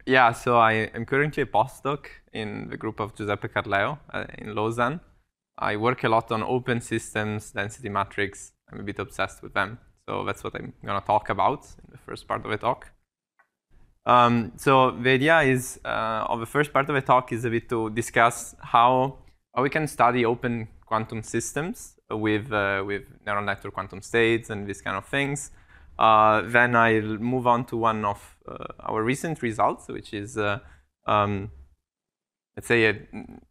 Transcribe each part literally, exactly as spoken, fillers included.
yeah, so I am currently a postdoc in the group of Giuseppe Carleo uh, in Lausanne. I work a lot on open systems, density matrix. I'm a bit obsessed with them. So that's what I'm going to talk about in the first part of the talk. Um, so the idea is uh, of the first part of the talk is a bit to discuss how, how we can study open quantum systems with, uh, with neural network quantum states and these kind of things. Uh, then I'll move on to one of uh, our recent results, which is, uh, um, let's say, a,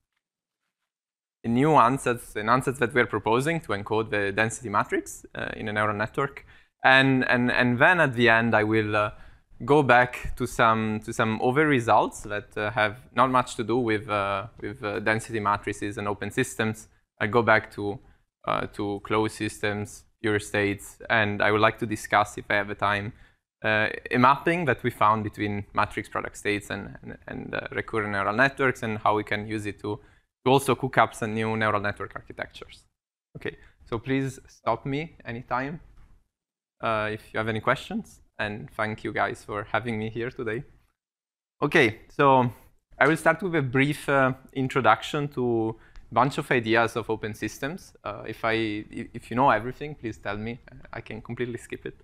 a new ansatz, an ansatz that we're proposing to encode the density matrix uh, in a neural network. And, and, and then at the end, I will uh, go back to some, to some other results that uh, have not much to do with, uh, with uh, density matrices and open systems. I'll go back to, uh, to closed systems, pure states, and I would like to discuss, if I have the time, uh, a mapping that we found between matrix product states and, and, and uh, recurrent neural networks, and how we can use it to, to also cook up some new neural network architectures. Okay, so please stop me anytime uh, if you have any questions, and thank you guys for having me here today. Okay, so I will start with a brief uh, introduction to bunch of ideas of open systems. Uh, if I, if you know everything, please tell me. I can completely skip it.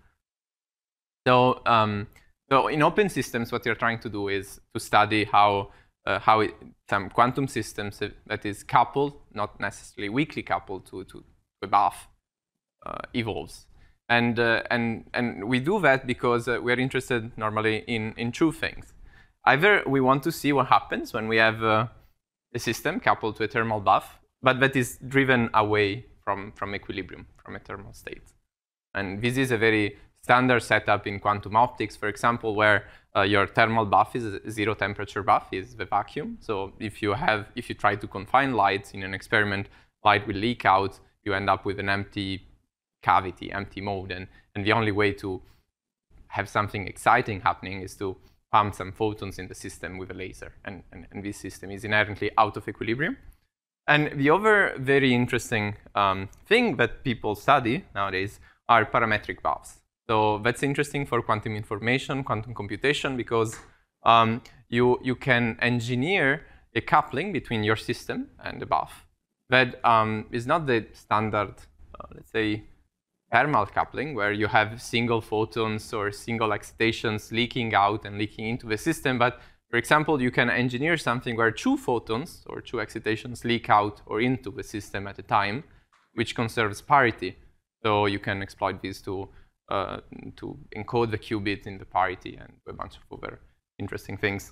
So, um, so in open systems, what you're trying to do is to study how uh, how it, some quantum systems that is coupled, not necessarily weakly coupled to to a buff, uh, evolves. And uh, and and we do that because uh, we're interested normally in in two things. Either we want to see what happens when we have uh, a system coupled to a thermal buff, but that is driven away from, from equilibrium, from a thermal state. And this is a very standard setup in quantum optics, for example, where uh, your thermal buff is a zero temperature buff, is the vacuum. So if you have, if you try to confine light in an experiment, light will leak out, you end up with an empty cavity, empty mode. And, and the only way to have something exciting happening is to pump some photons in the system with a laser, and, and, and this system is inherently out of equilibrium. And the other very interesting um, thing that people study nowadays are parametric buffs. So that's interesting for quantum information, quantum computation, because um, you, you can engineer a coupling between your system and the buff that um, is not the standard, uh, let's say, thermal coupling, where you have single photons or single excitations leaking out and leaking into the system. But for example, you can engineer something where two photons or two excitations leak out or into the system at a time, which conserves parity. So you can exploit this to, uh, to encode the qubit in the parity and a bunch of other interesting things.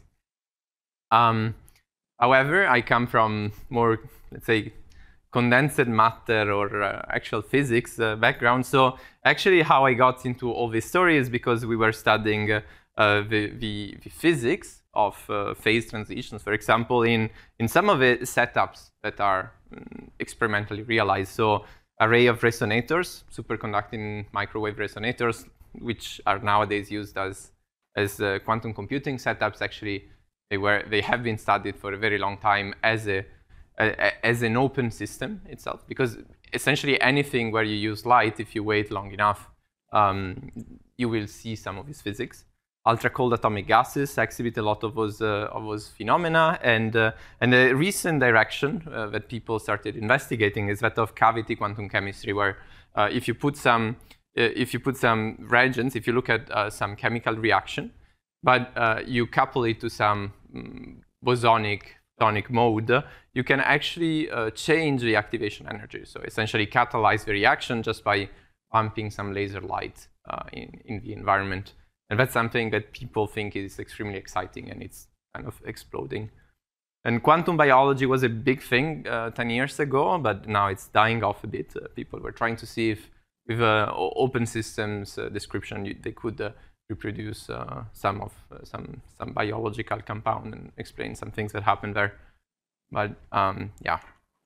Um, however, I come from more, let's say, condensed matter or uh, actual physics uh, background. So actually how I got into all this story is because we were studying uh, uh, the, the, the physics of uh, phase transitions, for example, in, in some of the setups that are um, experimentally realized. So array of resonators, superconducting microwave resonators, which are nowadays used as, as uh, quantum computing setups. Actually, they, were, they have been studied for a very long time as a as an open system itself, because essentially anything where you use light, if you wait long enough, um, you will see some of this physics. Ultra-cold atomic gases exhibit a lot of those, uh, of those phenomena, and, uh, and the recent direction uh, that people started investigating is that of cavity quantum chemistry, where uh, if you put some, uh, if you put some reagents, if you look at uh, some chemical reaction, but uh, you couple it to some um, bosonic photonic mode, you can actually uh, change the activation energy. So essentially catalyze the reaction just by pumping some laser light uh, in, in the environment. And that's something that people think is extremely exciting, and it's kind of exploding. And quantum biology was a big thing uh, ten years ago, but now it's dying off a bit. Uh, people were trying to see if with uh, open systems uh, description, you, they could uh, reproduce uh, some of uh, some some biological compound and explain some things that happen there. But um, yeah.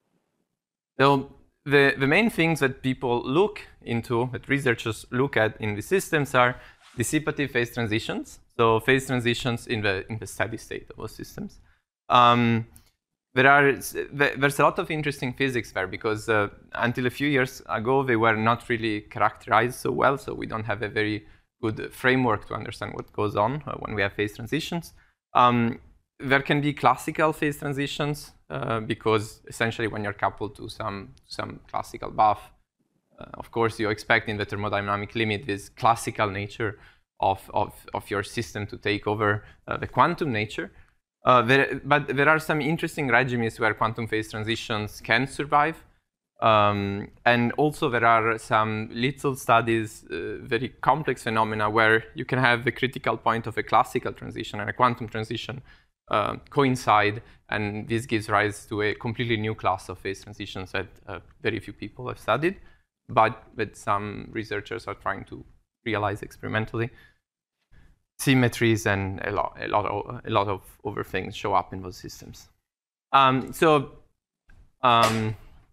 So the the main things that people look into, that researchers look at in the systems, are dissipative phase transitions. So phase transitions in the in the steady state of those systems. Um, there are there's a lot of interesting physics there, because uh, until a few years ago they were not really characterized so well. So we don't have a very good framework to understand what goes on uh, when we have phase transitions. Um, there can be classical phase transitions uh, because essentially when you're coupled to some, some classical buff, uh, of course you expect in the thermodynamic limit this classical nature of, of, of your system to take over uh, the quantum nature. Uh, there, but there are some interesting regimes where quantum phase transitions can survive. Um, and also there are some little studies, uh, very complex phenomena where you can have the critical point of a classical transition and a quantum transition uh, coincide, and this gives rise to a completely new class of phase transitions that uh, very few people have studied, but that some researchers are trying to realize experimentally. Symmetries and a lot, a lot of, a lot of other things show up in those systems. Um, so. Um,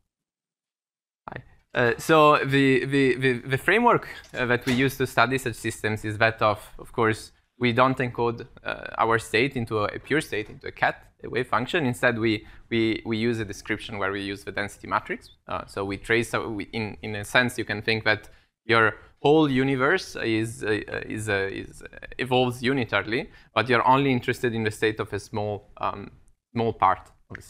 Uh, so the, the, the, the framework uh, that we use to study such systems is that of, of course, we don't encode uh, our state into a, a pure state, into a cat, a wave function. Instead, we, we, we use a description where we use the density matrix. Uh, so we trace, uh, we, in, in a sense, you can think that your whole universe is, uh, is, uh, is uh, evolves unitarily, but you're only interested in the state of a small, um, small part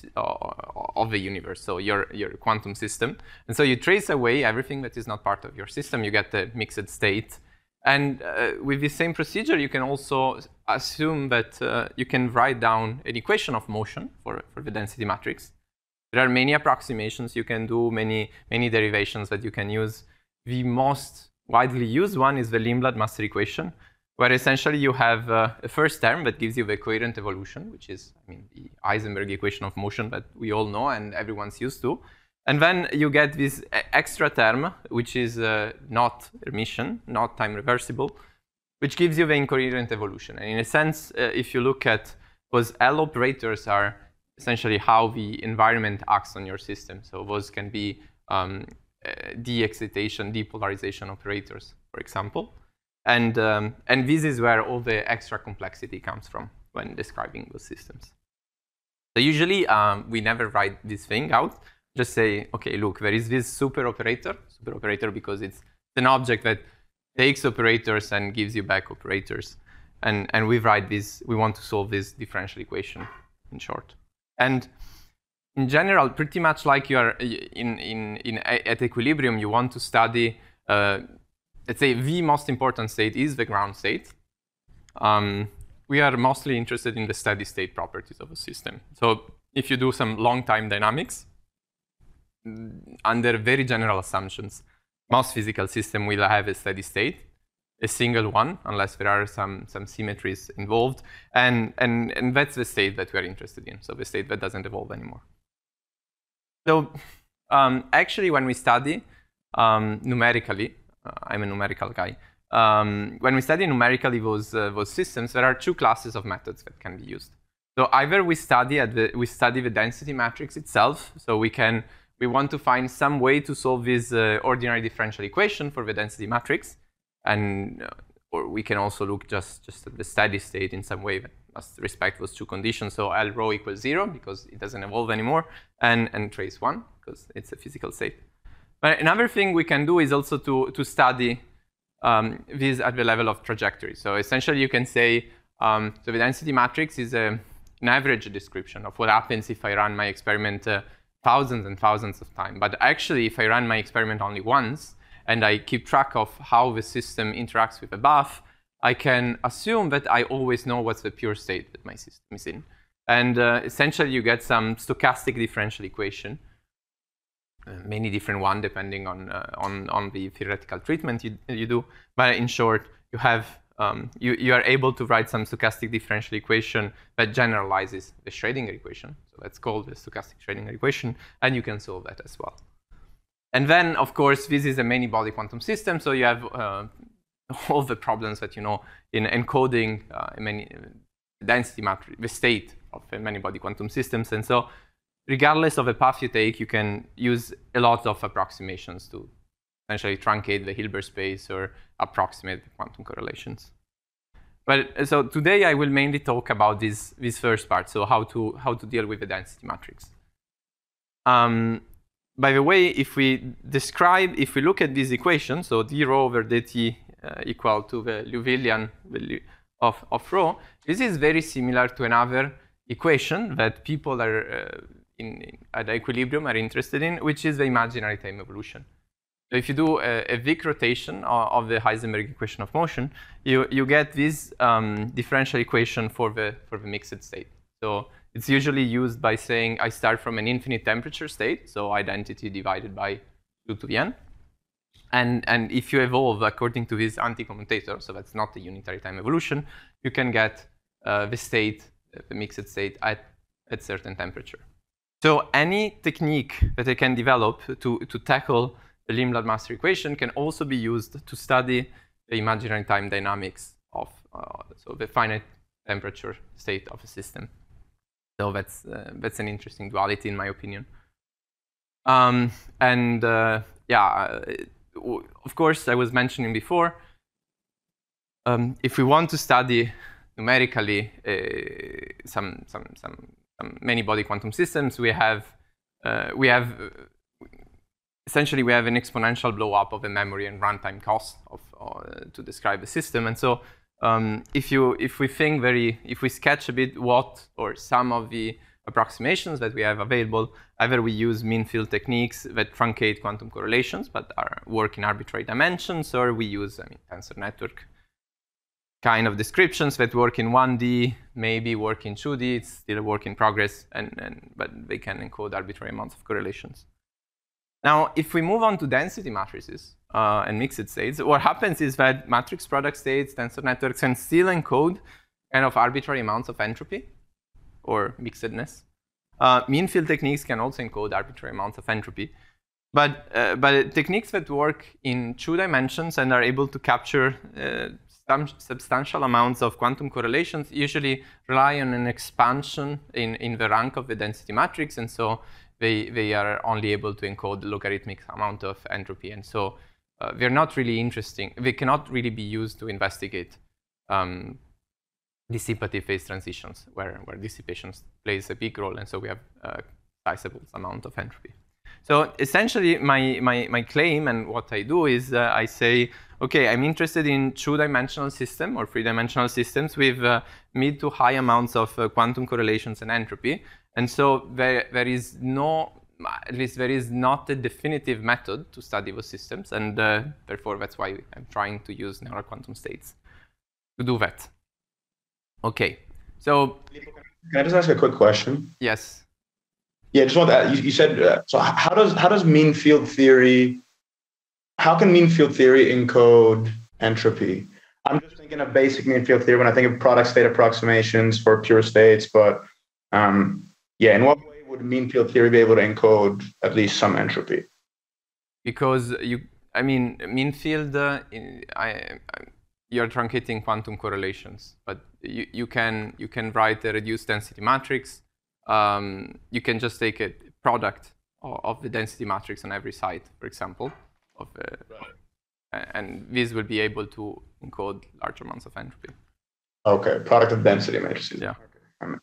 of the universe, so your, your quantum system. And so you trace away everything that is not part of your system, you get the mixed state. And uh, with the same procedure, you can also assume that uh, you can write down an equation of motion for, for the density matrix. There are many approximations you can do, many, many derivations that you can use. The most widely used one is the Lindblad master equation, where essentially you have uh, a first term that gives you the coherent evolution, which is, I mean, the Heisenberg equation of motion that we all know and everyone's used to. And then you get this extra term, which is uh, not Hermitian, not time reversible, which gives you the incoherent evolution. And in a sense, uh, if you look at those L operators are essentially how the environment acts on your system. So those can be um, uh, de-excitation, depolarization operators, for example. And, um, and this is where all the extra complexity comes from when describing those systems. So usually, um, we never write this thing out. Just say, OK, look, there is this super operator, super operator because it's an object that takes operators and gives you back operators. And, and we write this, we want to solve this differential equation, in short. And in general, pretty much like you are in, in, in, at equilibrium, you want to study uh, let's say the most important state is the ground state. Um, we are mostly interested in the steady state properties of a system. So if you do some long time dynamics, under very general assumptions, most physical systems will have a steady state, a single one, unless there are some, some symmetries involved. And, and, and that's the state that we're interested in, so the state that doesn't evolve anymore. So um, actually, when we study um, numerically, Uh, I'm a numerical guy. Um, when we study numerically those, uh, those systems, there are two classes of methods that can be used. So either we study, at the, we study the density matrix itself. So we, can, we want to find some way to solve this uh, ordinary differential equation for the density matrix. And, uh, or we can also look just, just at the steady state in some way that must respect those two conditions. So L rho equals zero because it doesn't evolve anymore, and, and trace one because it's a physical state. But another thing we can do is also to, to study um, this at the level of trajectory. So essentially, you can say, um, so the density matrix is a, an average description of what happens if I run my experiment uh, thousands and thousands of times. But actually, if I run my experiment only once, and I keep track of how the system interacts with the buff, I can assume that I always know what's the pure state that my system is in. And uh, essentially, you get some stochastic differential equation. Uh, many different ones depending on, uh, on, on the theoretical treatment you, you do. But in short, you, have, um, you, you are able to write some stochastic differential equation that generalizes the Schrödinger equation. So that's called the stochastic Schrödinger equation, and you can solve that as well. And then, of course, this is a many-body quantum system, so you have uh, all the problems that you know in encoding uh, many, uh, density matrix, the state of uh, many-body quantum systems. And so regardless of the path you take, you can use a lot of approximations to essentially truncate the Hilbert space or approximate the quantum correlations. But so today I will mainly talk about this, this first part, so how to, how to deal with the density matrix. Um, by the way, if we describe, if we look at this equation, so d rho over dt uh, equal to the Liouvillean value of, of rho, This is very similar to another equation that people are uh, in, in, at equilibrium are interested in, which is the imaginary time evolution. So if you do a, a Wick rotation of, of the Heisenberg equation of motion, you, you get this um, differential equation for the, for the mixed state. So it's usually used by saying I start from an infinite temperature state, so identity divided by two to the n. And, and if you evolve according to this anti-commutator, so that's not the unitary time evolution, you can get uh, the state, the mixed state, at a certain temperature. So any technique that I can develop to, to tackle the Limblad-Master equation can also be used to study the imaginary time dynamics of uh, so the finite temperature state of a system. So that's, uh, that's an interesting duality, in my opinion. Um, and uh, yeah, of course, I was mentioning before, um, if we want to study numerically uh, some, some, some, some many-body quantum systems, we have, uh, we have uh, essentially, we have an exponential blow-up of the memory and runtime cost of, uh, to describe the system. And so um, if, you, if we think very, if we sketch a bit what or some of the approximations that we have available, either we use mean field techniques that truncate quantum correlations but are work in arbitrary dimensions, or we use, I mean, tensor network kind of descriptions that work in one D, maybe work in two D. It's still a work in progress, and, and, but they can encode arbitrary amounts of correlations. Now, if we move on to density matrices uh, and mixed states, what happens is that matrix product states, tensor networks can still encode kind of arbitrary amounts of entropy or mixedness. Uh, mean field techniques can also encode arbitrary amounts of entropy. But, uh, but techniques that work in two dimensions and are able to capture uh, some substantial amounts of quantum correlations usually rely on an expansion in, in the rank of the density matrix. And so they, they are only able to encode the logarithmic amount of entropy. And so uh, they're not really interesting. They cannot really be used to investigate um, dissipative phase transitions, where, where dissipation plays a big role, and so we have a sizable amount of entropy. So essentially, my, my, my claim and what I do is uh, I say, OK, I'm interested in two-dimensional system or three-dimensional systems with uh, mid to high amounts of uh, quantum correlations and entropy. And so there, there is no, at least there is not a definitive method to study those systems, and uh, therefore that's why I'm trying to use neural quantum states to do that. OK, so can I just ask a quick question? Yes. Yeah, just want to. You, you said uh, so. How does how does mean field theory? How can mean field theory encode entropy? I'm just thinking of basic mean field theory when I think of product state approximations for pure states. But um, yeah, in what way would mean field theory be able to encode at least some entropy? Because you, I mean, mean field. Uh, in, I, I you're truncating quantum correlations, but you, you can you can write a reduced density matrix. Um, you can just take a product of, of the density matrix on every side, for example, of uh, right. And this will be able to encode large amounts of entropy. Okay, product of density matrices. Yeah. Okay,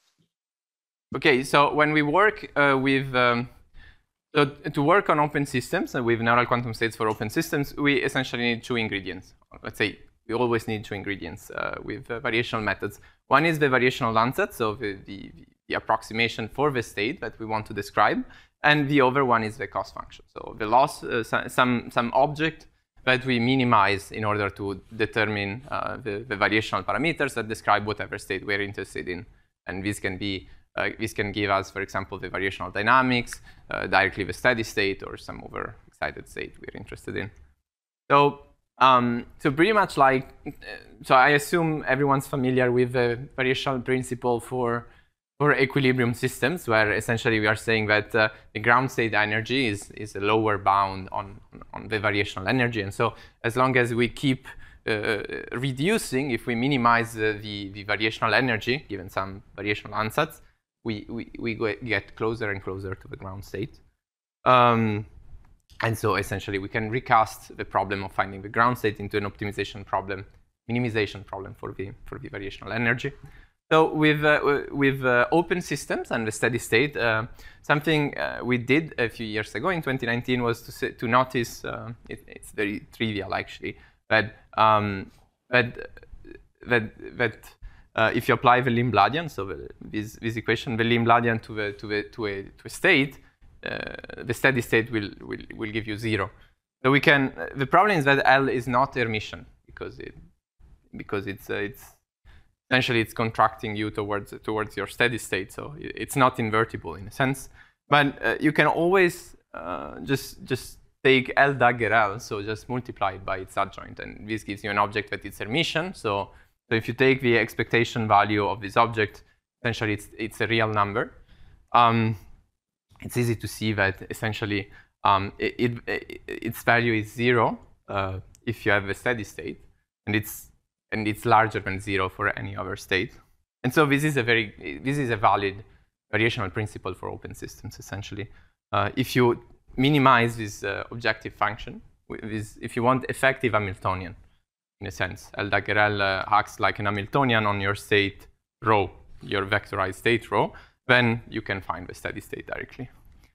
okay, so when we work uh, with um, so to work on open systems and with neural quantum states for open systems, we essentially need two ingredients. Let's say we always need two ingredients uh, with uh, variational methods. One is the variational Landsat, so the, the, the approximation for the state that we want to describe. And the other one is the cost function. So the loss, uh, some, some object that we minimize in order to determine uh, the, the variational parameters that describe whatever state we're interested in. And this can be, uh, this can give us, for example, the variational dynamics, uh, directly the steady state, or some other excited state we're interested in. So Um, so pretty much like, so I assume everyone's familiar with the variational principle for, for equilibrium systems, where essentially we are saying that uh, the ground state energy is, is a lower bound on, on the variational energy. And so as long as we keep uh, reducing, if we minimize uh, the, the variational energy, given some variational ansatz, we, we, we get closer and closer to the ground state. Um, And so essentially, we can recast the problem of finding the ground state into an optimization problem, minimization problem for the, for the variational energy. So with, uh, with uh, open systems and the steady state, uh, something uh, we did a few years ago in twenty nineteen was to, say, to notice, uh, it, it's very trivial actually, that, um, that, that, that uh, if you apply the Lindbladian, so the, this, this equation, the Lindbladian to, the, to, the, to, a, to a state, uh, the steady state will, will, will give you zero. So we can, uh, the problem is that L is not Hermitian because, it, because it's, uh, it's essentially it's contracting you towards, towards your steady state, so it's not invertible in a sense. But uh, you can always uh, just, just take L dagger L, so just multiply it by its adjoint, and this gives you an object that is Hermitian. So, so if you take the expectation value of this object, essentially it's, it's a real number. Um, it's easy to see that essentially um, it, it, it, its value is zero uh, if you have a steady state, and it's and it's larger than zero for any other state. And so this is a very this is a valid variational principle for open systems. Essentially, uh, if you minimize this uh, objective function, with, if you want effective Hamiltonian, in a sense, L dagger L uh, acts like an Hamiltonian on your state rho, your vectorized state rho, then you can find the steady state directly.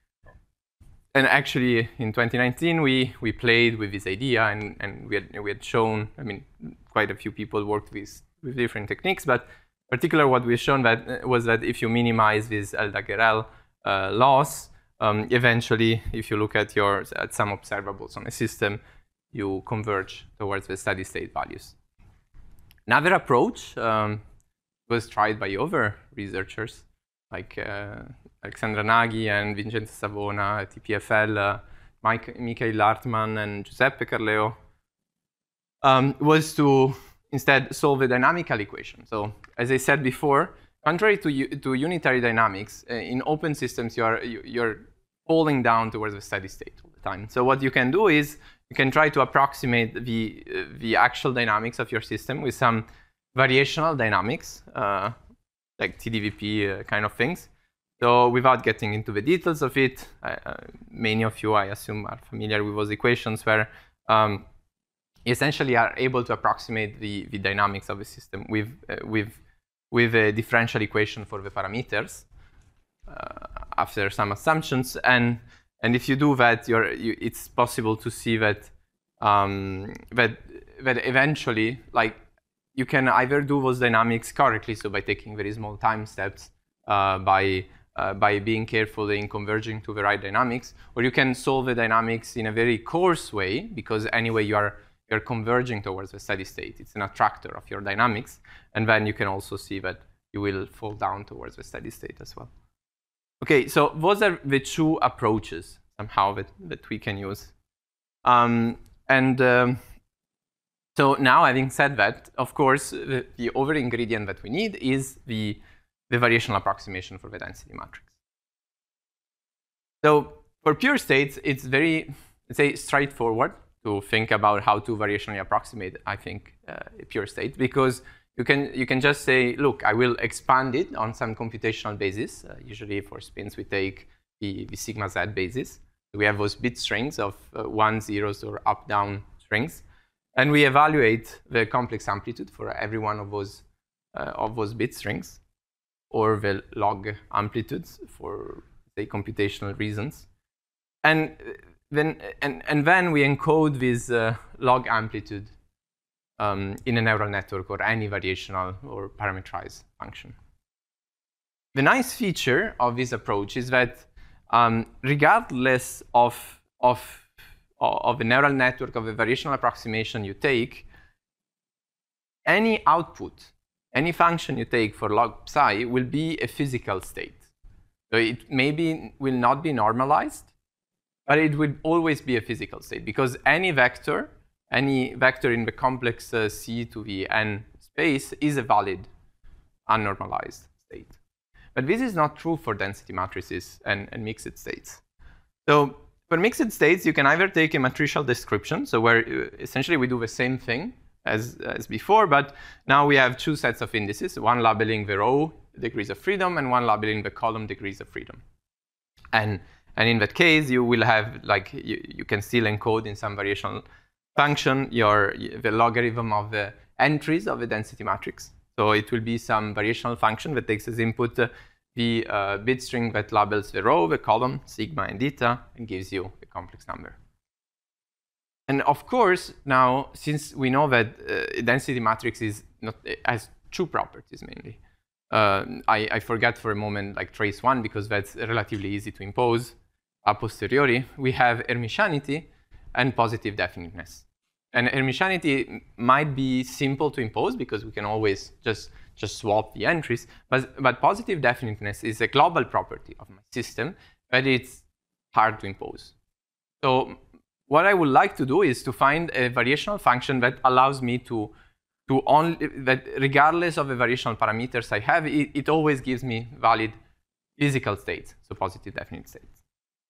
And actually, in twenty nineteen, we, we played with this idea, and, and we, had, we had shown, I mean, quite a few people worked with, with different techniques, but particular what we've shown that was that if you minimize this L dagger L uh, loss, um, eventually, if you look at, your, at some observables on a system, you converge towards the steady state values. Another approach um, was tried by other researchers, like uh, Alexandra Naghi and Vincenzo Savona at T P F L, uh, Mike, Michael Hartmann and Giuseppe Carleo, um, was to instead solve a dynamical equation. So as I said before, contrary to, to unitary dynamics, uh, in open systems you are, you, you're falling down towards the steady state all the time. So what you can do is you can try to approximate the, uh, the actual dynamics of your system with some variational dynamics, uh, like T D V P uh, kind of things. So without getting into the details of it, I, uh, many of you, I assume, are familiar with those equations where um, you essentially are able to approximate the, the dynamics of a system with, uh, with, with a differential equation for the parameters uh, after some assumptions. And, and if you do that, you're, you, it's possible to see that, um, that, that eventually, like, you can either do those dynamics correctly, so by taking very small time steps, uh, by Uh, by being careful in converging to the right dynamics, or you can solve the dynamics in a very coarse way, because anyway you are you're converging towards the steady state. It's an attractor of your dynamics, and then you can also see that you will fall down towards the steady state as well. Okay, so those are the two approaches somehow that, that we can use. Um, and um, so now, having said that, of course, the, the other ingredient that we need is the the variational approximation for the density matrix. So for pure states, it's very, let's say, straightforward to think about how to variationally approximate, I think, uh, a pure state, because you can, you can just say, look, I will expand it on some computational basis. Uh, usually for spins, we take the, the sigma z basis. So we have those bit strings of uh, one, zeros, or up-down strings. And we evaluate the complex amplitude for every one of those, uh, of those bit strings, or the log amplitudes for, say, computational reasons. And then, and, and then we encode this uh, log amplitude um, in a neural network or any variational or parameterized function. The nice feature of this approach is that um, regardless of, of, of the neural network, of the variational approximation you take, any output, any function you take for log psi will be a physical state. So it maybe will not be normalized, but it will always be a physical state, because any vector, any vector in the complex uh, C to the n space is a valid unnormalized state. But this is not true for density matrices and, and mixed states. So for mixed states, you can either take a matricial description, so where uh, essentially we do the same thing As, as before, but now we have two sets of indices, one labeling the row degrees of freedom and one labeling the column degrees of freedom. And, and in that case, you will have, like, you, you can still encode in some variational function your, the logarithm of the entries of the density matrix. So it will be some variational function that takes as input uh, the uh, bit string that labels the row, the column, sigma and eta, and gives you a complex number. And of course, now, since we know that uh, density matrix is not, has two properties mainly. Uh, I, I forget for a moment like trace one because that's relatively easy to impose a posteriori. We have Hermitianity and positive definiteness. And Hermitianity might be simple to impose because we can always just, just swap the entries, but, but positive definiteness is a global property of my system, but it's hard to impose. So what I would like to do is to find a variational function that allows me to to only, that regardless of the variational parameters I have, it, it always gives me valid physical states, so positive definite states.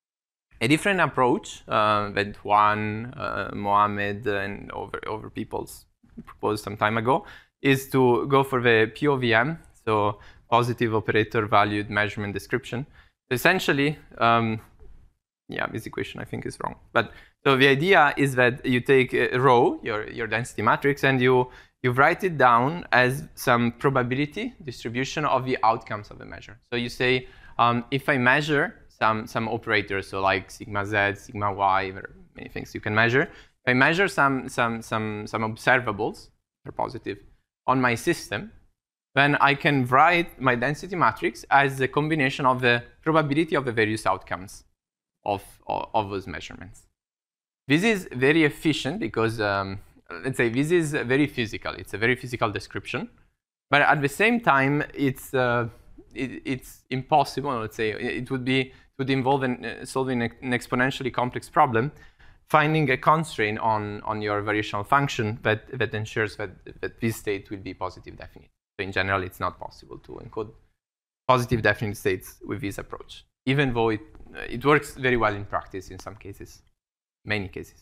A different approach uh, that Juan, uh, Mohammed, and over, over people's proposed some time ago is to go for the P O V M, so positive operator valued measurement description. Essentially, um, yeah, this equation I think is wrong. But so the idea is that you take a rho, your, your density matrix, and you you write it down as some probability distribution of the outcomes of the measure. So you say, um, if I measure some, some operators, so like sigma z, sigma y, there are many things you can measure. If I measure some, some, some, some observables, they're positive, on my system, then I can write my density matrix as a combination of the probability of the various outcomes of, of, of those measurements. This is very efficient because um, let's say this is very physical. It's a very physical description, but at the same time, it's uh, it, it's impossible. Let's say it would be it would involve in, uh, solving an exponentially complex problem, finding a constraint on on your variational function that that ensures that that this state will be positive definite. So in general, it's not possible to encode positive definite states with this approach, even though it uh, it works very well in practice in some cases, many cases.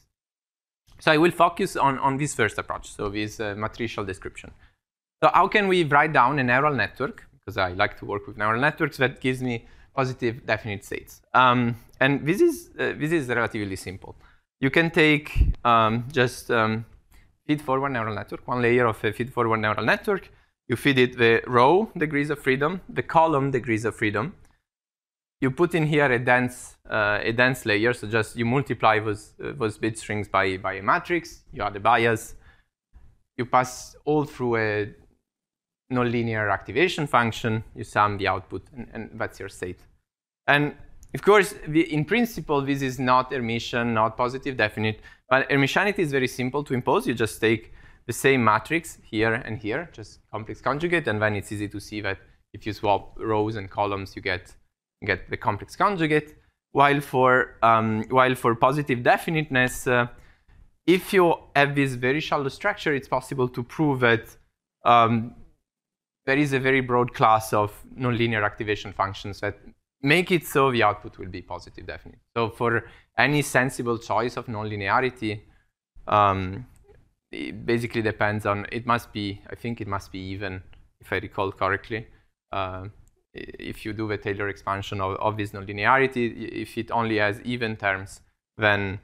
So I will focus on, on this first approach, so this uh, matricial description. So how can we write down a neural network, because I like to work with neural networks, that gives me positive definite states? Um, and this is, uh, this is relatively simple. You can take um, just um, feed-forward neural network, one layer of a feed-forward neural network. You feed it the row degrees of freedom, the column degrees of freedom. You put in here a dense, uh, a dense layer, so just you multiply those, uh, those bit strings by, by a matrix, you add a bias, you pass all through a nonlinear activation function, you sum the output, and, and that's your state. And of course, the, in principle, this is not Hermitian, not positive definite, but Hermitianity is very simple to impose. You just take the same matrix here and here, just complex conjugate, and then it's easy to see that if you swap rows and columns, you get get the complex conjugate. While for um, while for positive definiteness, uh, if you have this very shallow structure, it's possible to prove that um, there is a very broad class of nonlinear activation functions that make it so the output will be positive definite. So for any sensible choice of nonlinearity, um, it basically depends on, it must be, I think it must be even, if I recall correctly. Uh, if you do the Taylor expansion of, of this nonlinearity, if it only has even terms, then,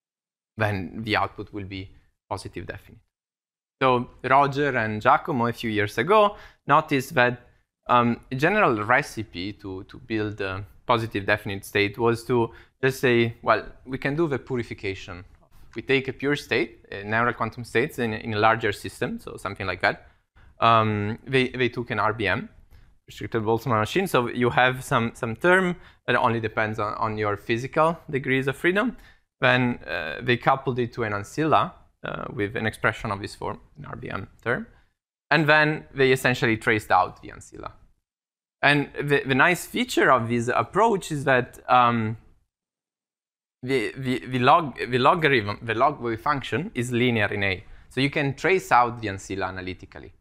then the output will be positive definite. So Roger and Giacomo a few years ago noticed that um, a general recipe to, to build a positive definite state was to just say, well, we can do the purification. We take a pure state, a neural quantum states in, in a larger system, so something like that. Um, they, they took an R B M, restricted Boltzmann machine, so you have some, some term that only depends on, on your physical degrees of freedom. Then uh, they coupled it to an ancilla uh, with an expression of this form, an R B M term. And then they essentially traced out the ancilla. And the, the nice feature of this approach is that um, the, the, the, log, the logarithm, the log wave function is linear in A. So you can trace out the ancilla analytically.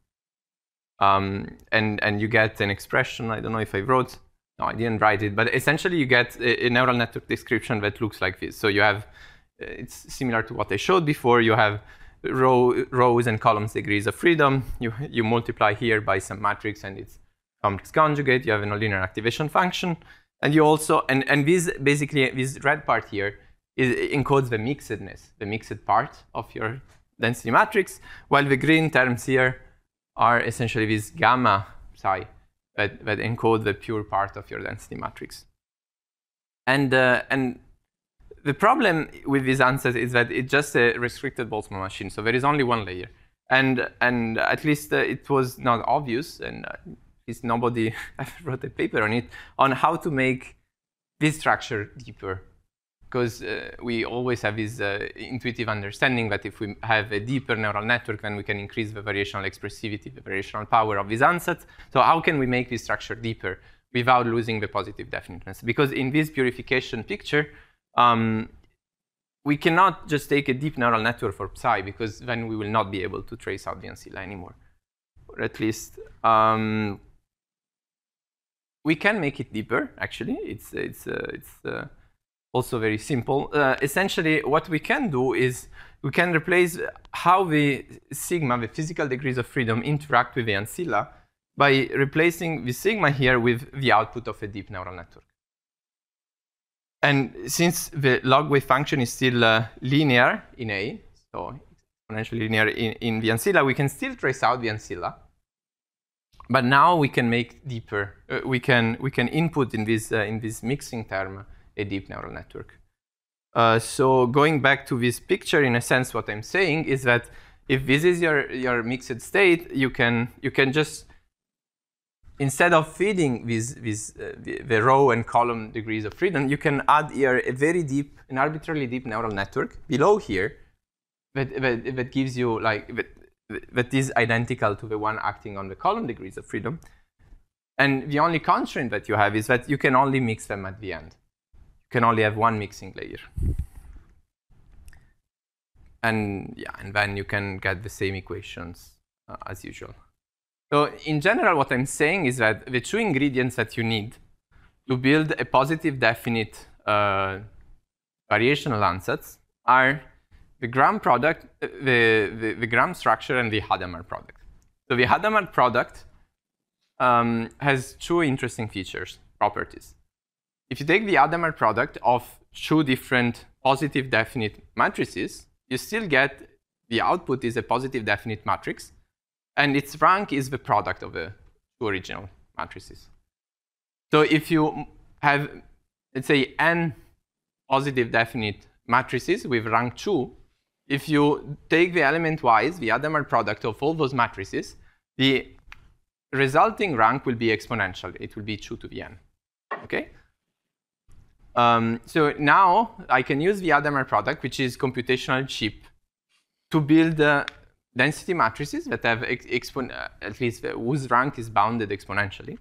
Um, and, and you get an expression, I don't know if I wrote, no, I didn't write it, but essentially you get a, a neural network description that looks like this. So you have, it's similar to what I showed before, you have row, rows and columns degrees of freedom, you, you multiply here by some matrix and it's complex conjugate, you have a nonlinear activation function, and you also, and, and this basically, this red part here is, encodes the mixedness, the mixed part of your density matrix, while the green terms here are essentially this gamma psi that, that encode the pure part of your density matrix. And, uh, and the problem with this answer is that it's just a restricted Boltzmann machine, so there is only one layer. And, and at least uh, it was not obvious, and at least nobody ever wrote a paper on it, on how to make this structure deeper. Because uh, we always have this uh, intuitive understanding that if we have a deeper neural network, then we can increase the variational expressivity, the variational power of these ansatz. So how can we make this structure deeper without losing the positive definiteness? Because in this purification picture, um, we cannot just take a deep neural network for psi, because then we will not be able to trace out the ancilla anymore. Or at least, um, we can make it deeper, actually. It's, it's, uh, it's uh, also very simple. Uh, essentially, what we can do is we can replace how the sigma, the physical degrees of freedom, interact with the ancilla by replacing the sigma here with the output of a deep neural network. And since the log wave function is still uh, linear in A, so exponentially linear in, in the ancilla, we can still trace out the ancilla. But now we can make deeper. Uh, we can we can input in this uh, in this mixing term a deep neural network. Uh, so going back to this picture, in a sense, what I'm saying is that if this is your your mixed state, you can you can just, instead of feeding this, this, uh, the, the row and column degrees of freedom, you can add here a very deep, an arbitrarily deep neural network below here that, that, that gives you, like, that, that is identical to the one acting on the column degrees of freedom. And the only constraint that you have is that you can only mix them at the end. You can only have one mixing layer. And yeah, and then you can get the same equations uh, as usual. So in general, what I'm saying is that the two ingredients that you need to build a positive definite uh, variational ansatz are the Gram product, uh, the, the, the Gram structure, and the Hadamard product. So the Hadamard product um, has two interesting features, properties. If you take the Hadamard product of two different positive definite matrices, you still get the output is a positive definite matrix, and its rank is the product of the two original matrices. So if you have, let's say, n positive definite matrices with rank two, if you take the element-wise, the Hadamard product of all those matrices, the resulting rank will be exponential. It will be two to the n. Okay? Um, so now I can use the Hadamard product, which is computationally cheap, to build uh, density matrices that have ex expon uh, at least uh, whose rank is bounded exponentially.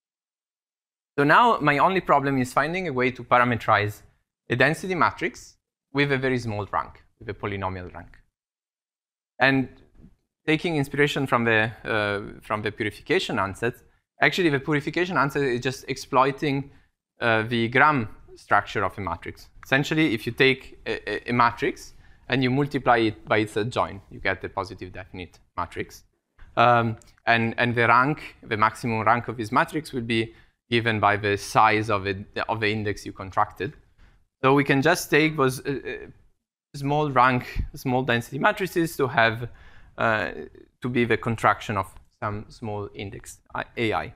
So now my only problem is finding a way to parameterize a density matrix with a very small rank, with a polynomial rank. And taking inspiration from the uh, from the purification ansatz, actually the purification ansatz is just exploiting uh, the Gram structure of a matrix. Essentially, if you take a, a, a matrix and you multiply it by its adjoint, you get a positive definite matrix. Um, and, and the rank, the maximum rank of this matrix will be given by the size of, it, of the index you contracted. So we can just take those uh, small rank, small density matrices to have, uh, to be the contraction of some small index, A I.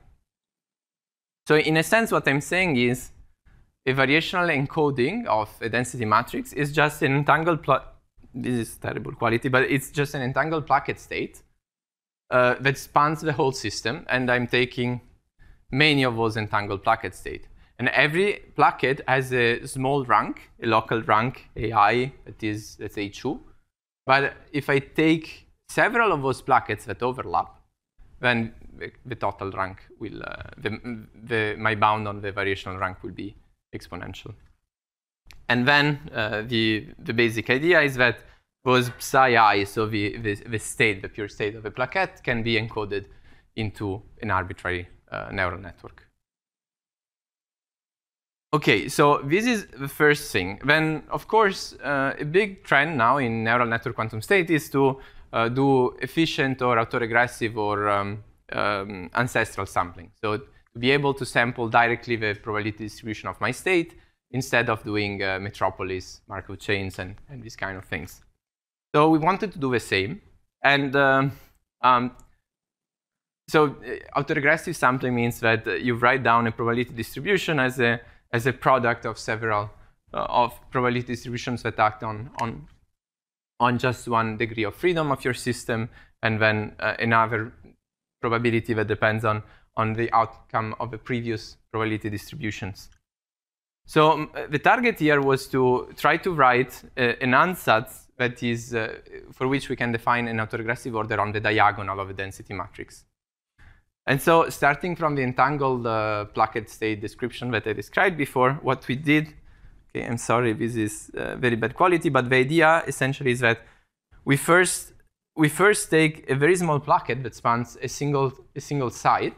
So in a sense, what I'm saying is a variational encoding of a density matrix is just an entangled plot. This is terrible quality, but it's just an entangled placket state uh, that spans the whole system, and I'm taking many of those entangled placket states. And every placket has a small rank, a local rank A I that is, let's say, two. But if I take several of those plackets that overlap, then the, the total rank will, uh, the, the, my bound on the variational rank will be exponential. And then uh, the, the basic idea is that those psi I, so the, the, the state, the pure state of a plaquette, can be encoded into an arbitrary uh, neural network. OK, so this is the first thing. Then, of course, uh, a big trend now in neural network quantum state is to uh, do efficient or autoregressive or um, um, ancestral sampling. So to be able to sample directly the probability distribution of my state, instead of doing uh, Metropolis, Markov chains, and, and these kind of things. So we wanted to do the same. And um, um, so uh, autoregressive sampling means that uh, you write down a probability distribution as a, as a product of several uh, of probability distributions that act on, on on just one degree of freedom of your system, and then uh, another probability that depends on, on the outcome of the previous probability distributions. So um, the target here was to try to write uh, an ansatz that is, uh, for which we can define an autoregressive order on the diagonal of a density matrix. And so starting from the entangled uh, placket state description that I described before, what we did, okay, I'm sorry, this is uh, very bad quality, but the idea essentially is that we first, we first take a very small placket that spans a single, a single side,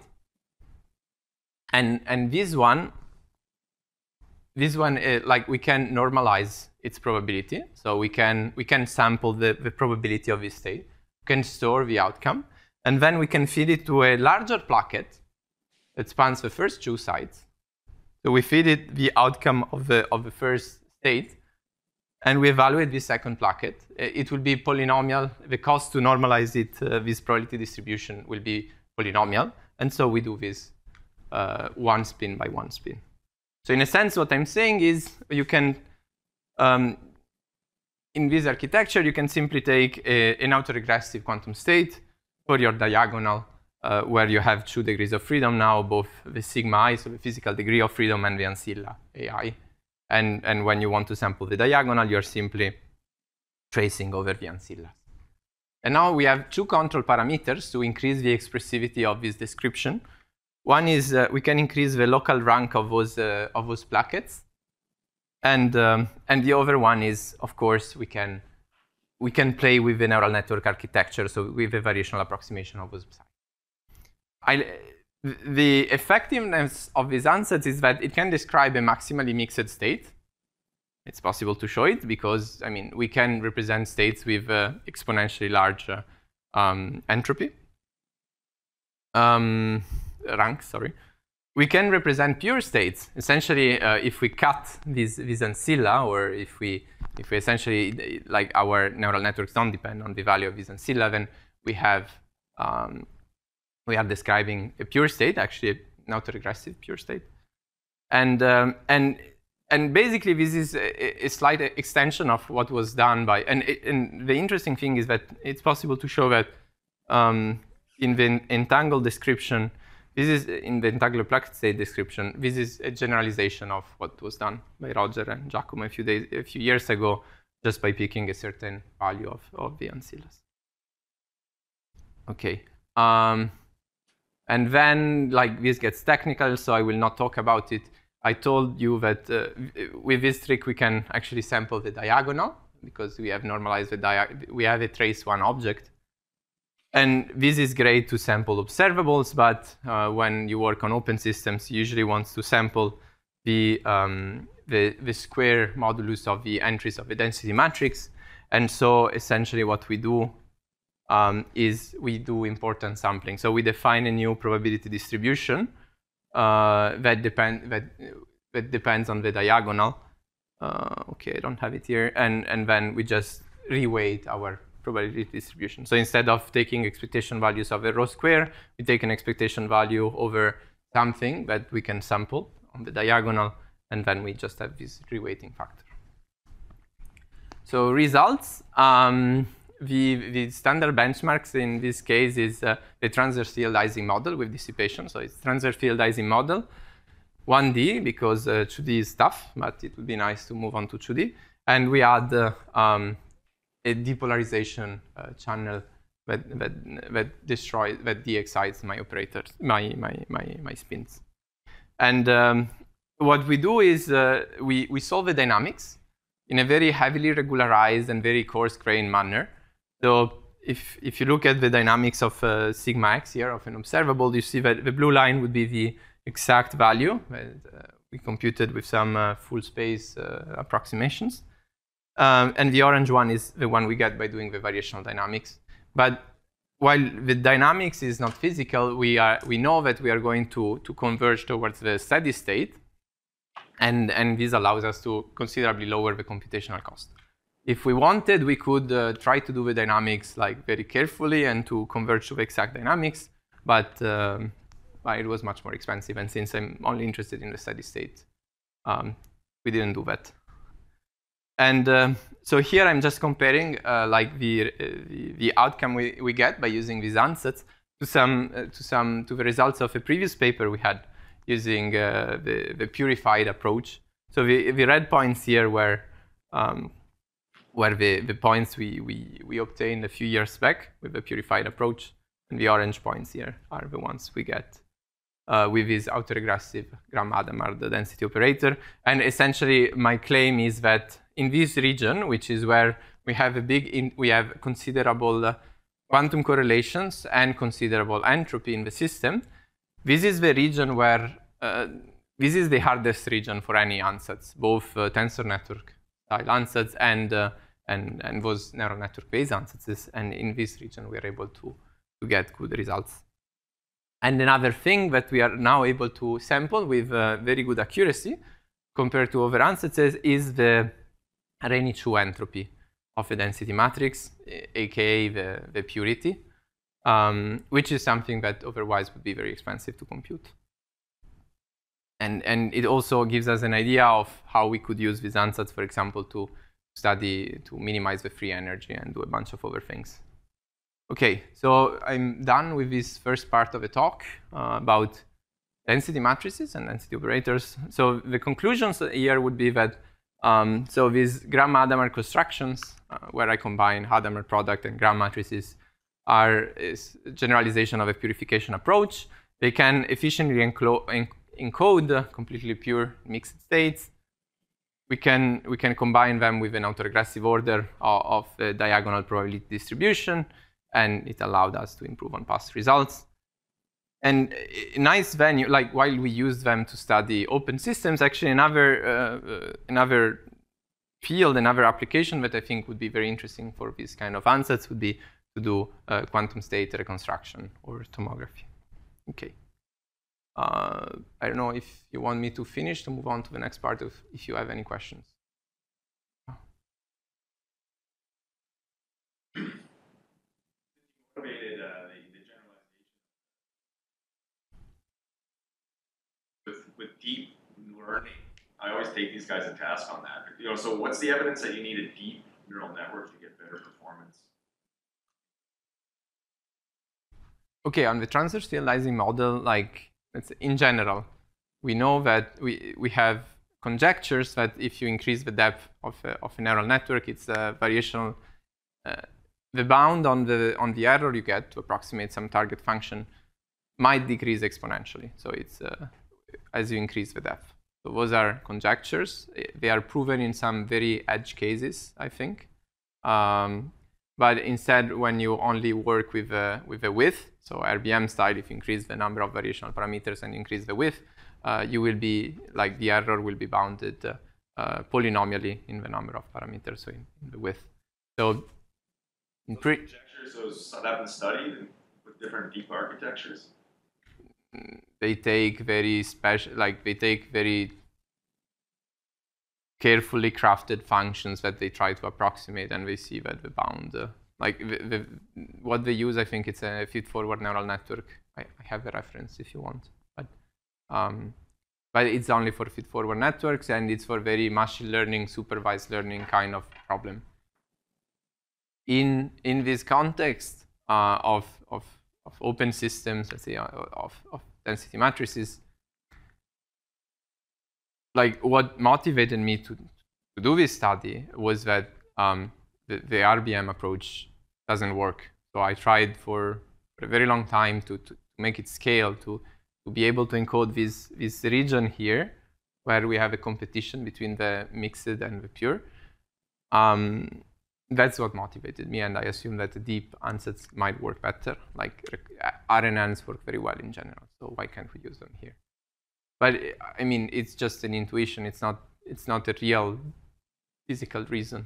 and, and this one, this one, uh, like we can normalize its probability. So we can, we can sample the, the probability of this state, we can store the outcome, and then we can feed it to a larger placket that spans the first two sides. So we feed it the outcome of the, of the first state, and we evaluate the second placket. It will be polynomial. The cost to normalize it, uh, this probability distribution will be polynomial. And so we do this uh, one spin by one spin. So in a sense, what I'm saying is you can, um, in this architecture, you can simply take a, an autoregressive quantum state for your diagonal, uh, where you have two degrees of freedom now, both the sigma I, so the physical degree of freedom, and the ancilla A I. And, and when you want to sample the diagonal, you're simply tracing over the ancillas. And now we have two control parameters to increase the expressivity of this description. One is uh, we can increase the local rank of those, uh, of those plackets. And, um, and the other one is, of course, we can, we can play with the neural network architecture, so with the variational approximation of those sides. I, the effectiveness of these ansatz is that it can describe a maximally mixed state. It's possible to show it because, I mean, we can represent states with uh, exponentially large uh, um, entropy. Um, rank, sorry. We can represent pure states. Essentially, uh, if we cut this, this ancilla, or if we, if we essentially, like our neural networks don't depend on the value of this ancilla, then we have, um, we are describing a pure state, actually an autoregressive pure state. And, um, and, and basically, this is a, a slight extension of what was done by, and, it, and the interesting thing is that it's possible to show that um, in the entangled description, this is in the entangled placket state description. This is a generalization of what was done by Roger and Giacomo a few days, a few years ago, just by picking a certain value of, of the ancillas. Okay, um, and then like this gets technical, so I will not talk about it. I told you that uh, with this trick we can actually sample the diagonal because we have normalized the dia we have a trace one object. And this is great to sample observables, but uh, when you work on open systems, you usually want to sample the, um, the, the square modulus of the entries of the density matrix. And so essentially what we do um, is we do importance sampling. So we define a new probability distribution uh, that, depend, that, that depends on the diagonal. Uh, OK, I don't have it here. And, and then we just reweight our probability distribution. So instead of taking expectation values of a rho square, we take an expectation value over something that we can sample on the diagonal, and then we just have this reweighting factor. So results, um, the, the standard benchmarks in this case is uh, the transverse field Ising model with dissipation. So it's transverse field Ising model, one D, because uh, two D is tough, but it would be nice to move on to two D. And we add uh, um, a depolarization uh, channel that, that, that destroys, that de-excites my operators, my, my, my, my spins. And um, what we do is uh, we, we solve the dynamics in a very heavily regularized and very coarse-grained manner. So if, if you look at the dynamics of uh, sigma x here, of an observable, you see that the blue line would be the exact value that uh, we computed with some uh, full space uh, approximations. Um, and the orange one is the one we get by doing the variational dynamics. But while the dynamics is not physical, we, are, we know that we are going to, to converge towards the steady state. And, and this allows us to considerably lower the computational cost. If we wanted, we could uh, try to do the dynamics like very carefully and to converge to the exact dynamics. But um, well, it was much more expensive. And since I'm only interested in the steady state, um, we didn't do that. And um, so here I'm just comparing uh, like the, uh, the the outcome we, we get by using these ansatz to some uh, to some to the results of a previous paper we had using uh, the the purified approach. So the the red points here were um, were the the points we we we obtained a few years back with the purified approach, and the orange points here are the ones we get uh, with this autoregressive Gram-Hadamard density operator. And essentially, my claim is that in this region, which is where we have a big, in, we have considerable uh, quantum correlations and considerable entropy in the system. This is the region where uh, this is the hardest region for any ansatz, both uh, tensor network style ansatz and uh, and and those neural network based ansatzes. And in this region, we are able to to get good results. And another thing that we are now able to sample with uh, very good accuracy compared to other ansatzes is the Rényi-Chu entropy of the density matrix, aka the, the purity, um, which is something that otherwise would be very expensive to compute. And, and it also gives us an idea of how we could use this ansatz, for example, to study, to minimize the free energy and do a bunch of other things. Okay, so I'm done with this first part of the talk uh, about density matrices and density operators. So the conclusions here would be that um, so these Gram-Hadamard constructions, uh, where I combine Hadamard product and Gram matrices, are is generalization of a purification approach. They can efficiently enc encode completely pure mixed states. We can we can combine them with an autoregressive order of, of the diagonal probability distribution, and it allowed us to improve on past results. And a nice venue, like while we use them to study open systems, actually another, uh, another field, another application that I think would be very interesting for this kind of ansatz would be to do uh, quantum state reconstruction or tomography. Okay. Uh, I don't know if you want me to finish to move on to the next part, of if you have any questions. With deep learning, I always take these guys to task on that. You know, so what's the evidence that you need a deep neural network to get better performance? Okay, on the transverse field Ising model, like it's in general, we know that we we have conjectures that if you increase the depth of a, of a neural network, it's a variational. Uh, the bound on the on the error you get to approximate some target function might decrease exponentially. So it's uh, as you increase the depth. So those are conjectures. They are proven in some very edge cases, I think. Um, but instead, when you only work with a, with a width, so R B M style, if you increase the number of variational parameters and increase the width, uh, you will be, like the error will be bounded uh, uh, polynomially in the number of parameters, so in, in the width. So, in pre conjectures, so that been studied with different deep architectures? They take very special, like they take very carefully crafted functions that they try to approximate, and they see that the bound, uh, like the, the, what they use, I think it's a feed-forward neural network. I, I have the reference if you want, but um, but it's only for feed-forward networks, and it's for very machine learning, supervised learning kind of problem. In in this context uh, of of of open systems, let's say, of, of density matrices, like what motivated me to, to do this study was that um, the, the R B M approach doesn't work. So I tried for, for a very long time to, to make it scale, to, to be able to encode this, this region here, where we have a competition between the mixed and the pure. Um, That's what motivated me, and I assume that the deep ansatz might work better. Like R N Ns work very well in general, so why can't we use them here? But I mean, it's just an intuition. It's not. It's not a real physical reason.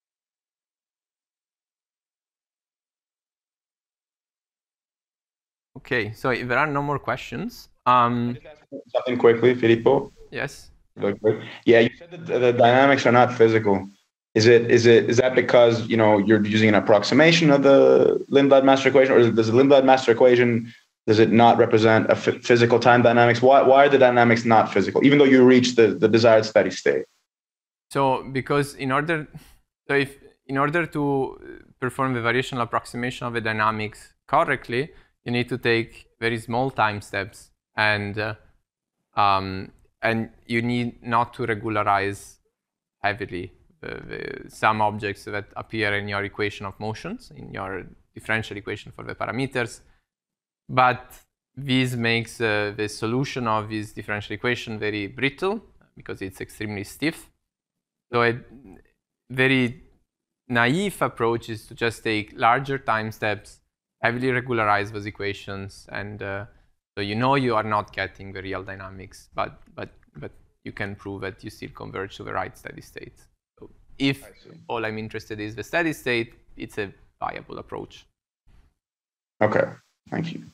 Okay, so if there are no more questions, um, something quickly, Filippo. Yes. Yeah, you said that the dynamics are not physical. Is it is it is that because you know you're using an approximation of the Lindblad master equation, or does the Lindblad master equation, does it not represent a physical time dynamics? Why why are the dynamics not physical, even though you reach the the desired steady state? so because in order, so if in order to perform the variational approximation of the dynamics correctly, you need to take very small time steps, and uh, um, and you need not to regularize heavily the, the, some objects that appear in your equation of motions, in your differential equation for the parameters. But this makes uh, the solution of this differential equation very brittle because it's extremely stiff. So a very naive approach is to just take larger time steps, heavily regularize those equations, and uh, so you know you are not getting the real dynamics, but but but you can prove that you still converge to the right steady state. So if all I'm interested in is the steady state, it's a viable approach. Okay, thank you.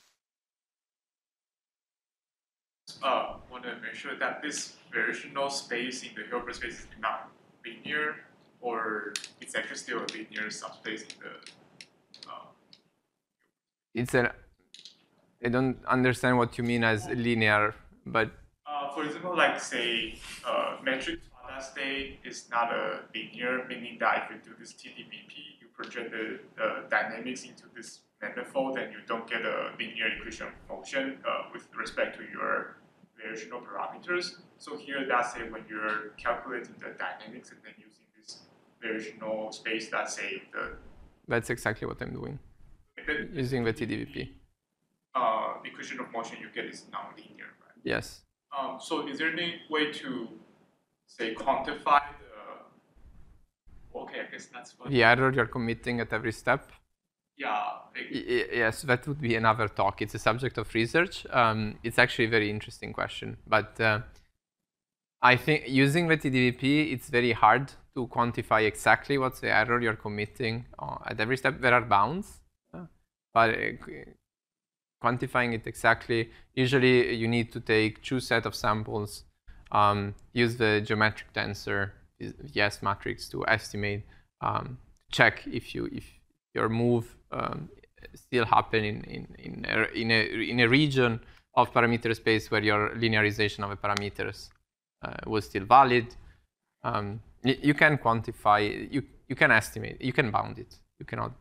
Uh, want to make sure that this variational space in the Hilbert space is not linear, or it's actually still a linear subspace in the. Uh... It's a. I don't understand what you mean as linear, but. Uh, for example, like say, uh, matrix product state is not a linear, meaning that if you do this T D V P, you project the, the dynamics into this manifold, and you don't get a linear equation of motion uh, with respect to your variational parameters. So here, that's say when you're calculating the dynamics and then using this variational space, that's say the. That's exactly what I'm doing. The, using the T D V P. Uh, equation of motion you get is non-linear, right? Yes. Um, so is there any way to say quantify the? Okay, I guess that's what. The error you're committing at every step. Yeah. Like, yes, that would be another talk. It's a subject of research. Um, it's actually a very interesting question, but uh, I think using the T D V P, it's very hard to quantify exactly what's the error you're committing uh, at every step. There are bounds, uh, but uh, quantifying it exactly, usually you need to take two set of samples, um, use the geometric tensor, yes matrix to estimate, um, check if you if your move um, still happen in in in a, in a in a region of parameter space where your linearization of the parameters uh, was still valid. Um, you can quantify, you you can estimate, you can bound it. You cannot.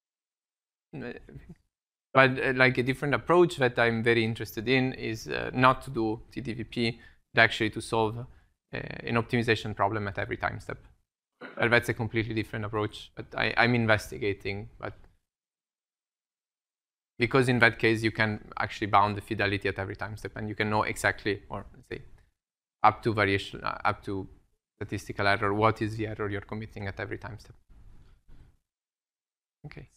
But uh, like a different approach that I'm very interested in is uh, not to do T D V P, but actually to solve uh, an optimization problem at every time step. But that's a completely different approach. But I, I'm investigating. But because in that case you can actually bound the fidelity at every time step, and you can know exactly, or say, up to variation, uh, up to statistical error, what is the error you're committing at every time step. Okay.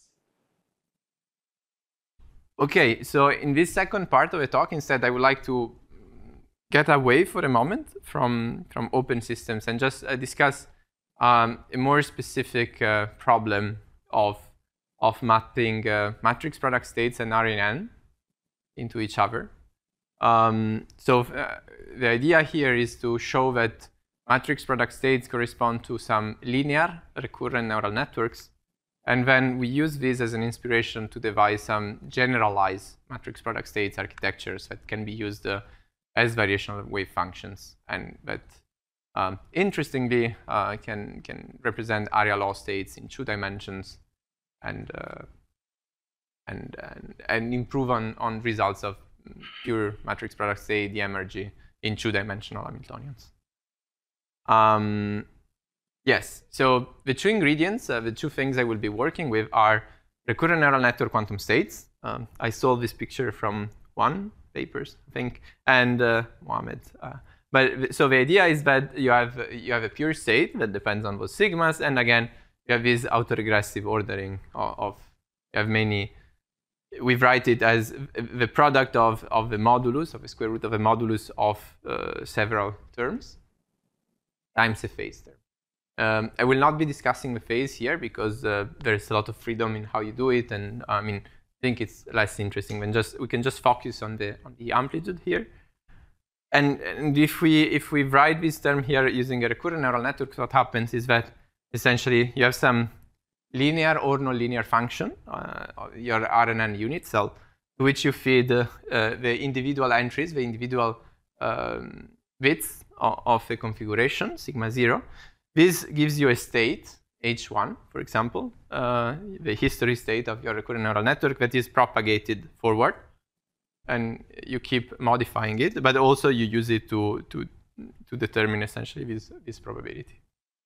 Okay, so in this second part of the talk, instead, I would like to get away for a moment from, from open systems and just uh, discuss um, a more specific uh, problem of, of mapping uh, matrix product states and R N N into each other. Um, so uh, the idea here is to show that matrix product states correspond to some linear recurrent neural networks. And then we use this as an inspiration to devise some generalized matrix product states architectures that can be used uh, as variational wave functions, and that, um, interestingly, uh, can can represent area law states in two dimensions, and uh, and, and and improve on on results of pure matrix product state D M R G in two-dimensional Hamiltonians. Um, Yes, so the two ingredients, uh, the two things I will be working with are recurrent neural network quantum states. Um, I stole this picture from one papers, I think, and uh, Mohammed. Uh, but so the idea is that you have you have a pure state that depends on those sigmas, and again you have this autoregressive ordering of, of you have many. We write it as the product of of the modulus of the square root of the modulus of uh, several terms times a phase term. Um, I will not be discussing the phase here because uh, there's a lot of freedom in how you do it, and I mean, I think it's less interesting than just we can just focus on the on the amplitude here. And, and if we if we write this term here using a recurrent neural network, what happens is that essentially you have some linear or nonlinear function, uh, your R N N unit cell, to which you feed uh, uh, the individual entries, the individual um, bits of, of a configuration, sigma zero. This gives you a state, H one, for example, uh, the history state of your recurrent neural network that is propagated forward. And you keep modifying it, but also you use it to, to, to determine essentially this, this probability.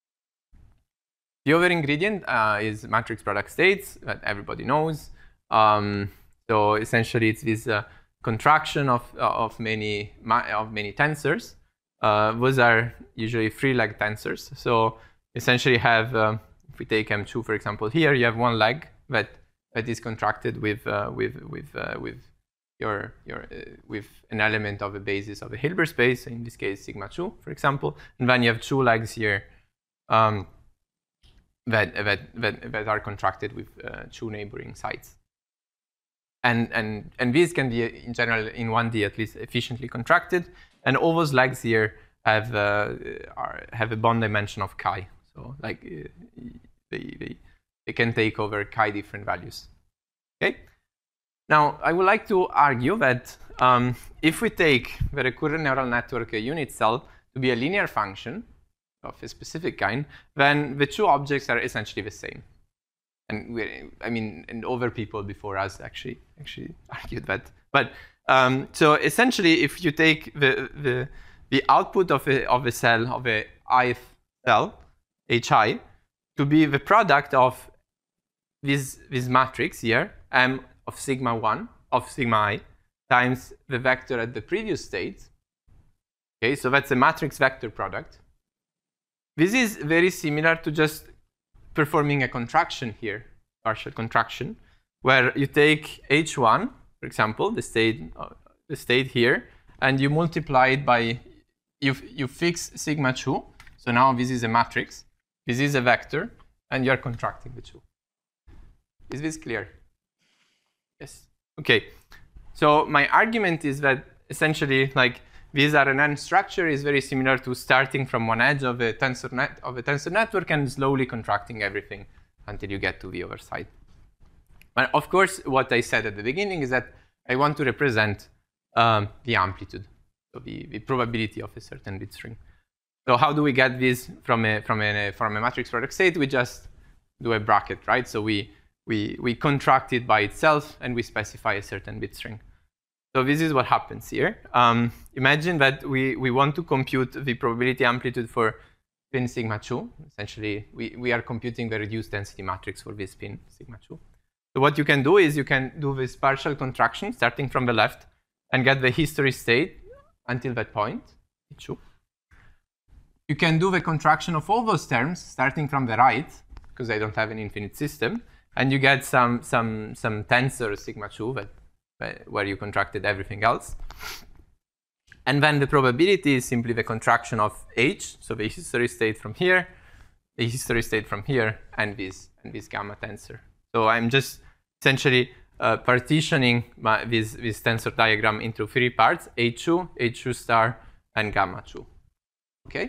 The other ingredient uh, is matrix product states that everybody knows. Um, so essentially, it's this uh, contraction of, of, many, of many tensors. Uh, those are usually three-leg tensors. So essentially have, uh, if we take M two, for example, here, you have one leg that, that is contracted with, uh, with, with, uh, with your, your, uh, with an element of a basis of a Hilbert space, in this case, sigma two, for example. And then you have two legs here um, that, that, that, that are contracted with uh, two neighboring sites. And, and, and these can be, in general, in one D at least, efficiently contracted. And all those legs here have, uh, are, have a bond dimension of chi. So like uh, they, they, they can take over chi different values. Okay? Now, I would like to argue that um, if we take the recurrent neural network a unit cell to be a linear function of a specific kind, then the two objects are essentially the same. And we, I mean, and other people before us actually actually argued that. But um, so essentially, if you take the the the output of a of a cell of a ith cell, hi, to be the product of this this matrix here, m of sigma one of sigma I times the vector at the previous state. Okay, so that's a matrix vector product. This is very similar to just performing a contraction here, partial contraction, where you take H one, for example, the state, uh, the state here, and you multiply it by, you, you fix sigma two. So now this is a matrix, this is a vector, and you're contracting the two. Is this clear? Yes. Okay. So my argument is that essentially, like, this R N N structure is very similar to starting from one edge of a tensor net of a tensor network and slowly contracting everything until you get to the other side. But of course, what I said at the beginning is that I want to represent um, the amplitude, so the, the probability of a certain bit string. So how do we get this from a from a from a matrix product state? We just do a bracket, right? So we we we contract it by itself and we specify a certain bit string. So this is what happens here. Um, imagine that we, we want to compute the probability amplitude for spin sigma two. Essentially, we, we are computing the reduced density matrix for this spin sigma two. So what you can do is you can do this partial contraction starting from the left and get the history state until that point, H two. You can do the contraction of all those terms starting from the right, because I don't have an infinite system, and you get some, some, some tensor sigma two that where you contracted everything else. And then the probability is simply the contraction of H, so the history state from here, the history state from here, and this, and this gamma tensor. So I'm just essentially uh, partitioning my, this, this tensor diagram into three parts, H two, H two star, and gamma two. Okay?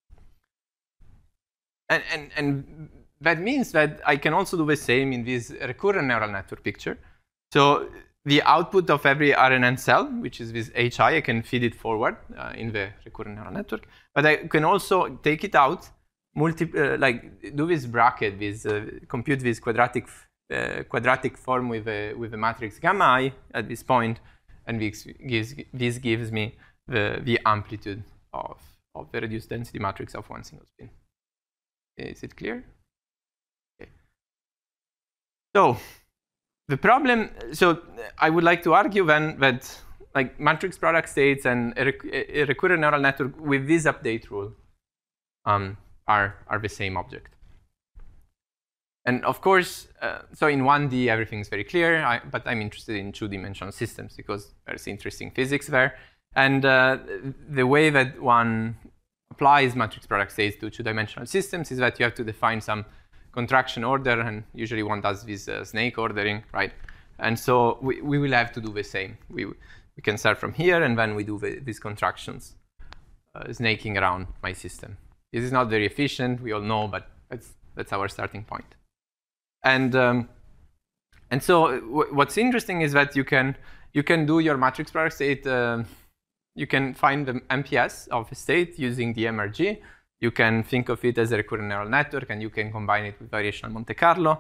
And, and, and that means that I can also do the same in this recurrent neural network picture. So the output of every R N N cell, which is this Hi, I can feed it forward uh, in the recurrent neural network. But I can also take it out, multi uh, like do this bracket, this uh, compute this quadratic uh, quadratic form with a with a matrix gamma I at this point, and this gives this gives me the the amplitude of of the reduced density matrix of one single spin. Is it clear? Okay. So. The problem, so I would like to argue then that like matrix product states and a, rec a recurrent neural network with this update rule um, are, are the same object. And of course, uh, so in one D, everything's very clear, I, but I'm interested in two-dimensional systems because there's interesting physics there. And uh, the way that one applies matrix product states to two-dimensional systems is that you have to define some contraction order, and usually one does this uh, snake ordering, right? And so we, we will have to do the same. We, we can start from here, and then we do the, these contractions, uh, snaking around my system. This is not very efficient, we all know, but that's, that's our starting point. And, um, and so w what's interesting is that you can, you can do your matrix product state, uh, you can find the M P S of a state using the M R G. You can think of it as a recurrent neural network, and you can combine it with variational Monte Carlo.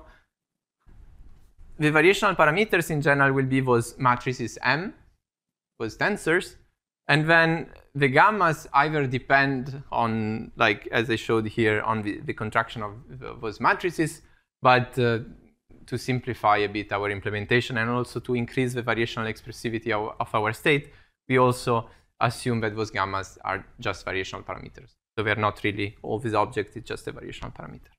The variational parameters in general will be those matrices M, those tensors, and then the gammas either depend on, like as I showed here, on the, the contraction of those matrices, but uh, to simplify a bit our implementation and also to increase the variational expressivity of, of our state, we also assume that those gammas are just variational parameters. So they're not really all these objects, it's just a variational parameter.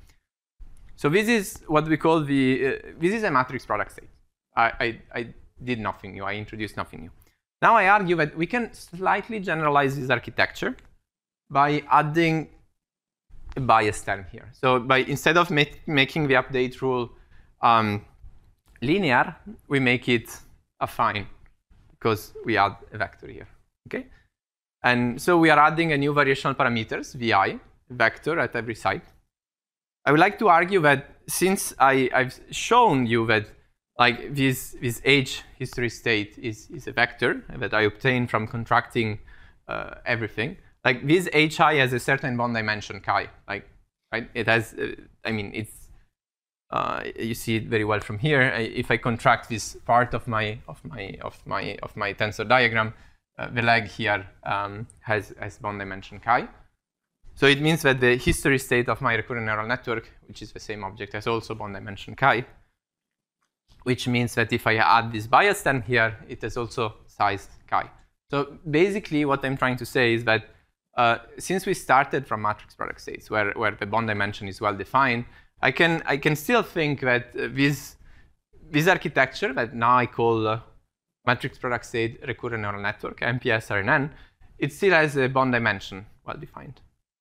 So this is what we call the, uh, this is a matrix product state. I, I, I did nothing new, I introduced nothing new. Now I argue that we can slightly generalize this architecture by adding a bias term here. So by, instead of make, making the update rule um, linear, we make it affine because we add a vector here, okay? And so we are adding a new variational parameters, vi, vector at every site. I would like to argue that since I, I've shown you that like this, this age history state is, is a vector that I obtain from contracting uh, everything, like this hi has a certain bond dimension chi, like, right? It has, uh, I mean, it's, uh, you see it very well from here. I, if I contract this part of my, of my, of my, of my tensor diagram, uh, the leg here um, has, has bond dimension chi. So it means that the history state of my recurrent neural network, which is the same object, has also bond dimension chi, which means that if I add this bias term here, it has also size chi. So basically what I'm trying to say is that uh, since we started from matrix product states where, where the bond dimension is well defined, I can, I can still think that uh, this, this architecture that now I call uh, matrix product state recurrent neural network, M P S R N N, it still has a bond dimension well defined.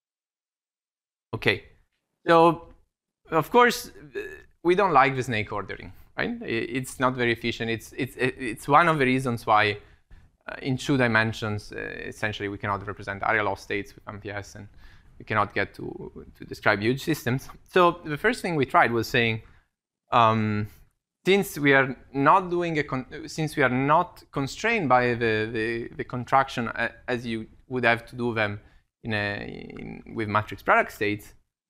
Okay, so of course, we don't like the snake ordering, right? It's not very efficient. It's, it's, it's one of the reasons why uh, in two dimensions, uh, essentially, we cannot represent area law states with M P S, and we cannot get to, to describe huge systems. So the first thing we tried was saying, um, since we are not doing a, con since we are not constrained by the, the, the contraction uh, as you would have to do them in a, in, with matrix product states,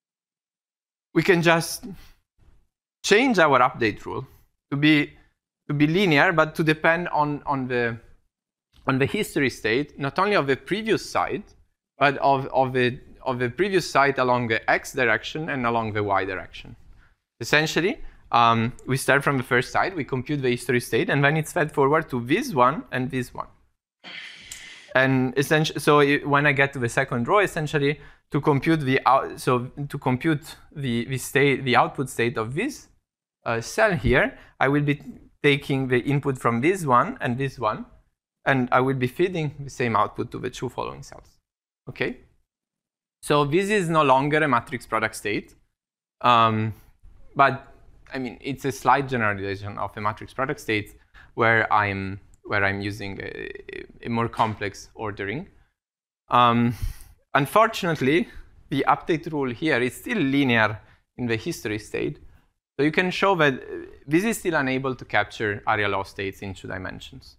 we can just change our update rule to be to be linear, but to depend on on the on the history state, not only of the previous site, but of of the of the previous site along the x direction and along the y direction. Essentially, um, we start from the first site, we compute the history state, and then it's fed forward to this one and this one. And essentially, so it, when I get to the second row, essentially to compute the out, so to compute the the state, the output state of this uh, cell here, I will be taking the input from this one and this one, and I will be feeding the same output to the two following cells. Okay. So this is no longer a matrix product state, um, but I mean it's a slight generalization of a matrix product state where I'm where I'm using a, a more complex ordering. Um, unfortunately, the update rule here is still linear in the history state. So you can show that this is still unable to capture area law states in two dimensions.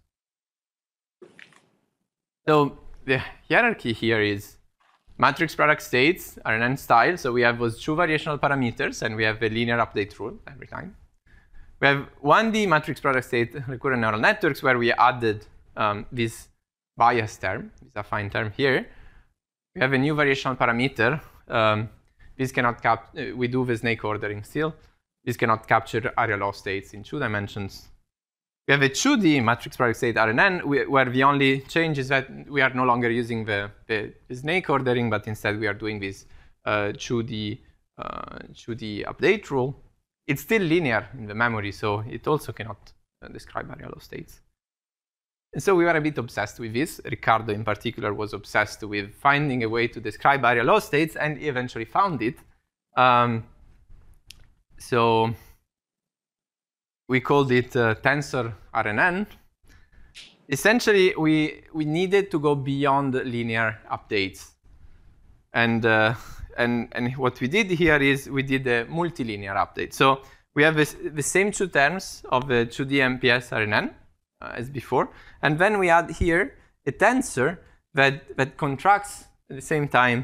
So the hierarchy here is matrix product states are an n style. So we have those two variational parameters, and we have a linear update rule every time. We have one D matrix product state recurrent neural networks where we added um, this bias term, this affine term here. We have a new variational parameter. Um, this cannot cap. Uh, we do the snake ordering still. This cannot capture area law states in two dimensions. We have a two D matrix product state R N N where the only change is that we are no longer using the, the, the snake ordering, but instead we are doing this uh, two D uh, two D update rule. It's still linear in the memory, so it also cannot uh, describe area law states. And so we were a bit obsessed with this. Ricardo, in particular, was obsessed with finding a way to describe area law states, and he eventually found it. Um, so we called it uh, tensor R N N. Essentially, we, we needed to go beyond linear updates. And uh, And, and what we did here is we did a multilinear update. So we have this, the same two terms of the two D M P S R N N uh, as before. And then we add here a tensor that, that contracts at the same time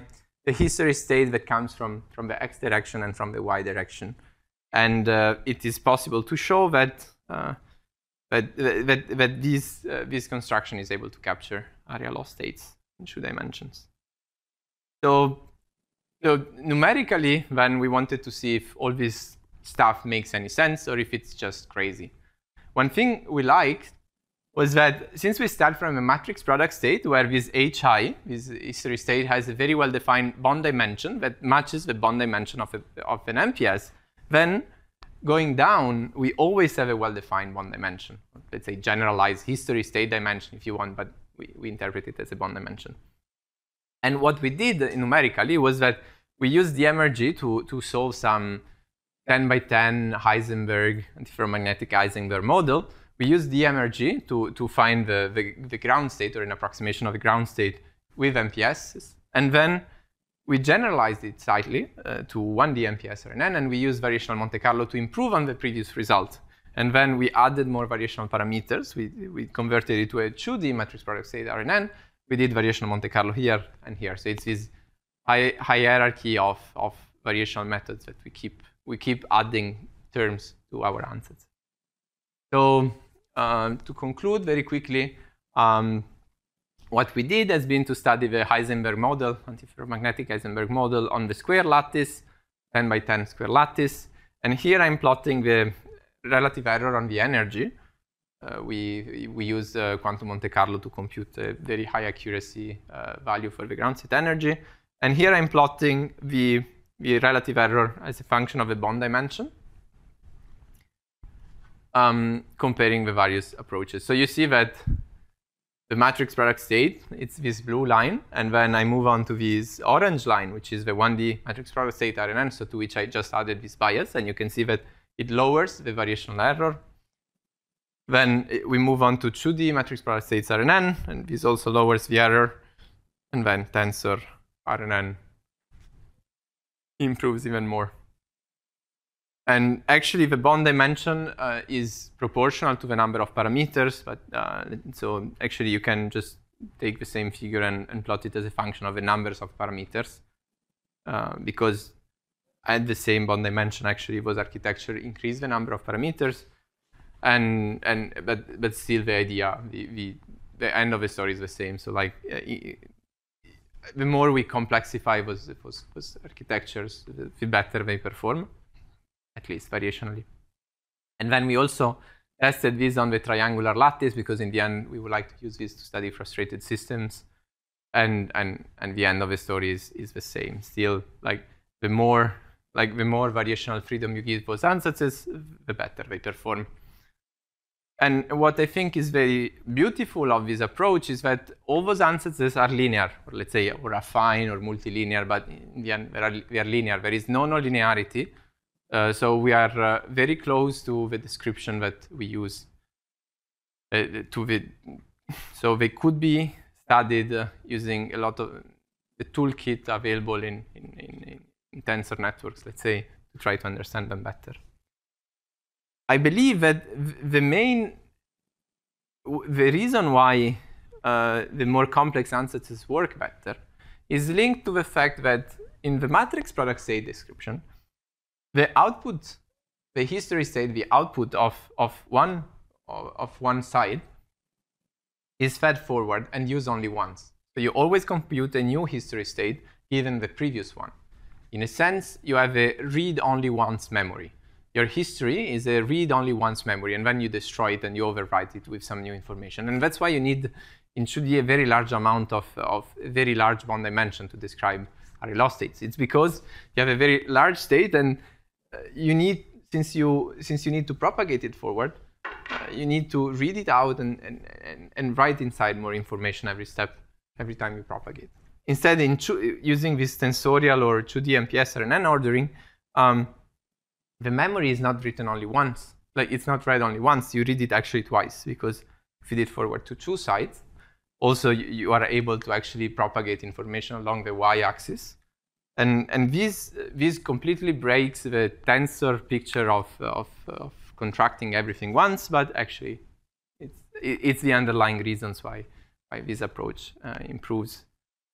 the history state that comes from, from the x direction and from the y direction. And uh, it is possible to show that uh, that, that, that this, uh, this construction is able to capture area law states in two dimensions. So, so numerically, then we wanted to see if all this stuff makes any sense or if it's just crazy. One thing we liked was that since we start from a matrix product state where this hi, this history state, has a very well-defined bond dimension that matches the bond dimension of, a, of an M P S, then going down, we always have a well-defined bond dimension. Let's say generalized history state dimension if you want, but we, we interpret it as a bond dimension. And what we did numerically was that we used the M R G to, to solve some ten by ten Heisenberg, antiferromagnetic Heisenberg model. We used the M R G to, to find the, the, the ground state or an approximation of the ground state with M P Ss. And then we generalized it slightly uh, to one D M P S R N N, and we used variational Monte Carlo to improve on the previous result. And then we added more variational parameters. We, we converted it to a two D matrix product state R N N. We did variational Monte Carlo here and here. So it's this high, hierarchy of, of variational methods that we keep, we keep adding terms to our answers. So um, to conclude very quickly, um, what we did has been to study the Heisenberg model, antiferromagnetic Heisenberg model on the square lattice, ten by ten square lattice. And here I'm plotting the relative error on the energy. Uh, we, we use uh, quantum Monte Carlo to compute a very high accuracy uh, value for the ground state energy. And here I'm plotting the, the relative error as a function of the bond dimension, um, comparing the various approaches. So you see that the matrix product state, it's this blue line, and then I move on to this orange line, which is the one D matrix product state R N N, so to which I just added this bias, and you can see that it lowers the variational error. Then we move on to two D matrix product states R N N, and this also lowers the error, and then tensor R N N improves even more. And actually, the bond dimension uh, is proportional to the number of parameters. But uh, so actually, you can just take the same figure and, and plot it as a function of the numbers of parameters, uh, because at the same bond dimension, actually, was architecture increase the number of parameters, and and but but still the idea, the the, the end of the story is the same. So like, uh, the more we complexify was was, was architectures, the better they perform, at least variationally. And then we also tested this on the triangular lattice, because in the end, we would like to use this to study frustrated systems. And and and the end of the story is, is the same. Still, like the more like the more variational freedom you give those ansatses, the better they perform. And what I think is very beautiful of this approach is that all those ansatses are linear, or let's say, or affine or multilinear, but in the end, they are, they are linear. There is no nonlinearity. Uh, so we are uh, very close to the description that we use. Uh, to the, so they could be studied uh, using a lot of the toolkit available in, in, in, in tensor networks, let's say, to try to understand them better. I believe that the main, the reason why uh, the more complex ansatses work better is linked to the fact that in the matrix product state description, the output, the history state, the output of, of, one, of one side is fed forward and used only once. So you always compute a new history state given the previous one. In a sense, you have a read-only-once memory. Your history is a read-only-once memory, and then you destroy it and you overwrite it with some new information. And that's why you need, in two D, a very large amount of, of a very large bond dimension to describe area law states. It's because you have a very large state, and you need, since you since you need to propagate it forward, uh, you need to read it out and, and, and, and write inside more information every step, every time you propagate. Instead, in using this tensorial or two D M P S R N N ordering, um, the memory is not written only once. Like, it's not read only once. You read it actually twice, because if you did forward to two sides, also you, you are able to actually propagate information along the y-axis. And, and this, this completely breaks the tensor picture of, of, of contracting everything once, but actually it's, it's the underlying reasons why, why this approach uh, improves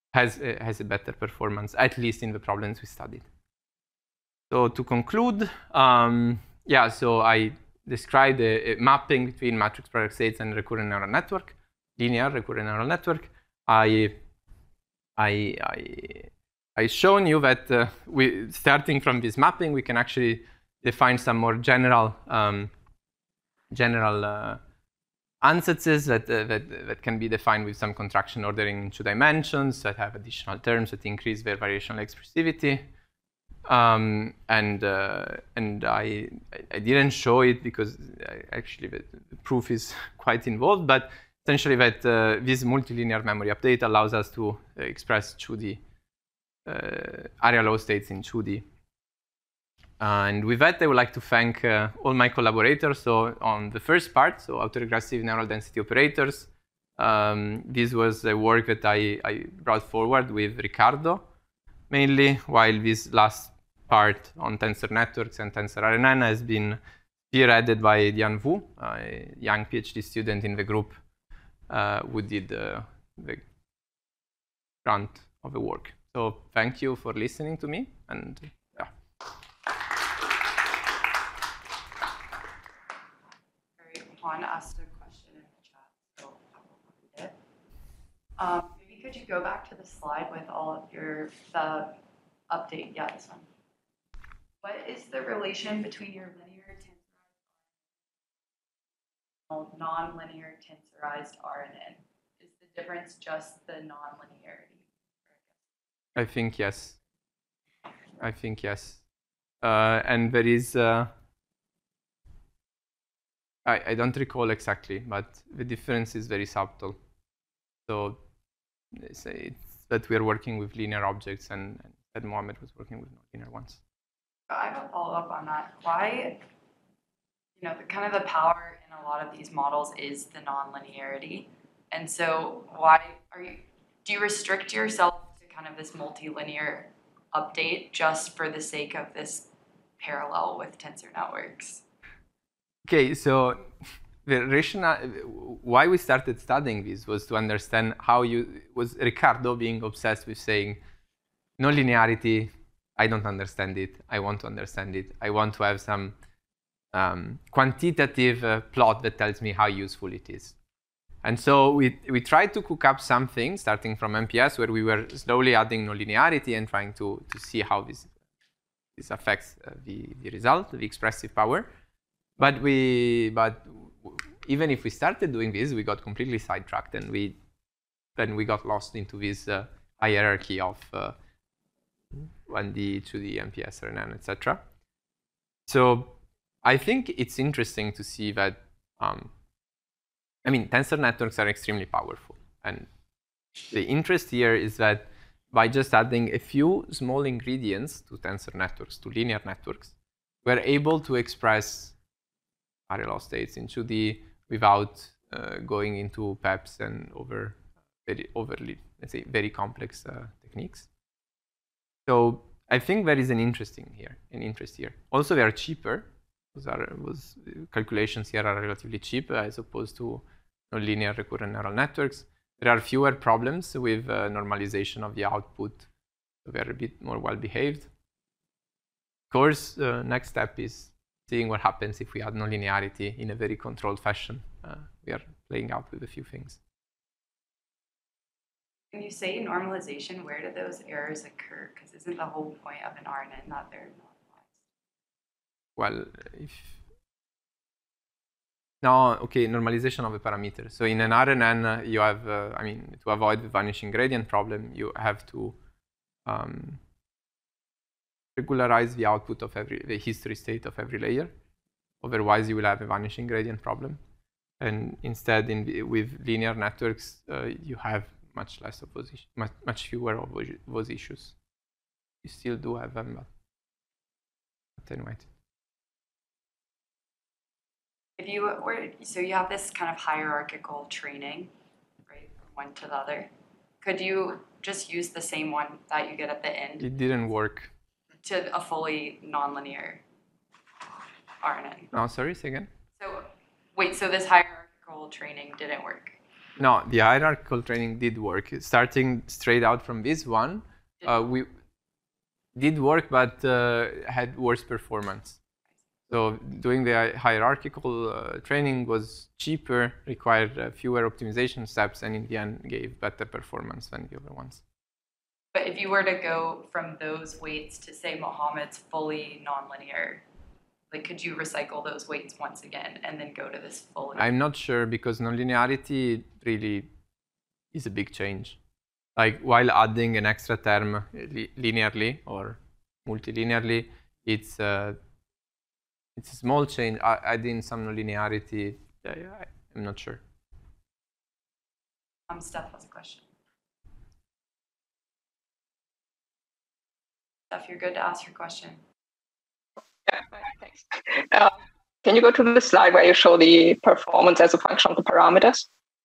has, uh, has a better performance, at least in the problems we studied. So to conclude, um, yeah, so I described a, a mapping between matrix product states and recurrent neural network, linear recurrent neural network. I, I, I, I shown you that uh, we, starting from this mapping, we can actually define some more general, um, general uh, ansatses that, uh, that, that can be defined with some contraction ordering in two dimensions that have additional terms that increase their variational expressivity. Um, and uh, and I, I didn't show it because I, actually the, the proof is quite involved, but essentially that uh, this multilinear memory update allows us to uh, express two D uh, area law states in two D. Uh, and with that, I would like to thank uh, all my collaborators. So on the first part, so autoregressive neural density operators, um, this was a work that I, I brought forward with Ricardo, mainly, while this last part on tensor networks and tensor R N N has been spearheaded by Dian Wu, a young PhD student in the group uh, who did uh, the grunt of the work. So thank you for listening to me, and yeah. Juan asked a question in the chat, so I will read it. Um, maybe could you go back to the slide with all of your, the update, yeah, this one. What is the relation between your linear tensorized non-linear tensorized R N N? Is the difference just the non-linearity? I think yes. I think yes. Uh, and there is, uh, I, I don't recall exactly, but the difference is very subtle. So it's, it's that we are working with linear objects, and, and Ed Mohammed was working with non-linear ones. I have a follow-up on that. Why, you know, the, kind of the power in a lot of these models is the non-linearity. And so why are you, do you restrict yourself to kind of this multilinear update just for the sake of this parallel with tensor networks? Okay, so the rationale, why we started studying this was to understand how you, was Ricardo being obsessed with saying, no linearity, I don't understand it, I want to understand it. I want to have some um, quantitative uh, plot that tells me how useful it is. And so we, we tried to cook up something, starting from M P S, where we were slowly adding nonlinearity and trying to, to see how this, this affects uh, the, the result, the expressive power. But we, but even if we started doing this, we got completely sidetracked, and we then we got lost into this uh, hierarchy of uh, one D, two D, M P S, R N N, et cetera. So I think it's interesting to see that. Um, I mean, tensor networks are extremely powerful, and the interest here is that by just adding a few small ingredients to tensor networks, to linear networks, we're able to express area law states in two D without uh, going into P E Ps and over very overly, let's say, very complex uh, techniques. So I think there is an interesting here, an interest here. Also, they are cheaper. Those are was calculations here are relatively cheap uh, as opposed to linear recurrent neural networks. There are fewer problems with uh, normalization of the output. So they're a bit more well behaved. Of course, the uh, next step is seeing what happens if we add nonlinearity in a very controlled fashion. Uh, we are playing out with a few things. When you say normalization, where do those errors occur? Because isn't the whole point of an R N N that they're normalized? Well, if no, okay, normalization of a parameter. So in an R N N, uh, you have, uh, I mean, to avoid the vanishing gradient problem, you have to um, regularize the output of every, the history state of every layer. Otherwise, you will have a vanishing gradient problem. And instead, in the, with linear networks, uh, you have much less of those issues, much, much fewer of those issues. You still do have them, but attenuated. If you were, so you have this kind of hierarchical training, right, from one to the other. Could you just use the same one that you get at the end? It didn't work. To a fully nonlinear R N N? No, sorry, say again? So, wait, so this hierarchical training didn't work? No, the hierarchical training did work. Starting straight out from this one, uh, we did work, but uh, had worse performance. So doing the hierarchical uh, training was cheaper, required uh, fewer optimization steps, and in the end gave better performance than the other ones. But if you were to go from those weights to, say, Mohammed's fully nonlinear, like, could you recycle those weights once again and then go to this fully? I'm not sure, because nonlinearity really is a big change. Like, while adding an extra term li linearly or multilinearly, it's uh, it's a small change. Uh, adding some nonlinearity, uh, I'm not sure. Um, Steph has a question. Steph, you're good to ask your question. Yeah, thanks. Uh, can you go to the slide where you show the performance as a function of the parameters?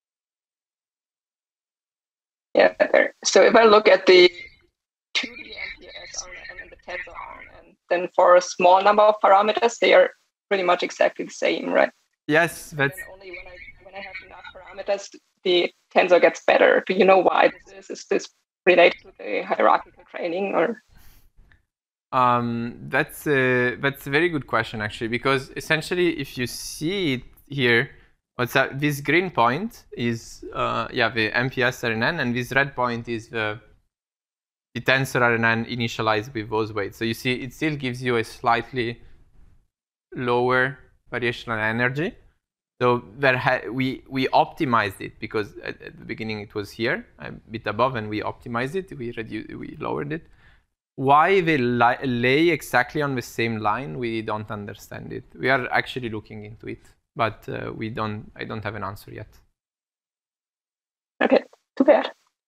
Yeah, there. So if I look at the two D M P S R N N and the tensor R N N, then for a small number of parameters, they are pretty much exactly the same, right? Yes, that's... And only when I, when I have enough parameters, the tensor gets better. Do you know why this is? Is this related to the hierarchical training, or...? Um, that's a, that's a very good question, actually, because essentially, if you see it here, what's that? This green point is uh, yeah the M P S R N N, and this red point is the the tensor R N N initialized with those weights. So you see, it still gives you a slightly lower variational energy. So there ha we we optimized it, because at, at the beginning it was here a bit above, and we optimized it. We reduced, we lowered it. Why they lay exactly on the same line, we don't understand it. We are actually looking into it, but uh, we don't. I don't have an answer yet. Okay, too bad.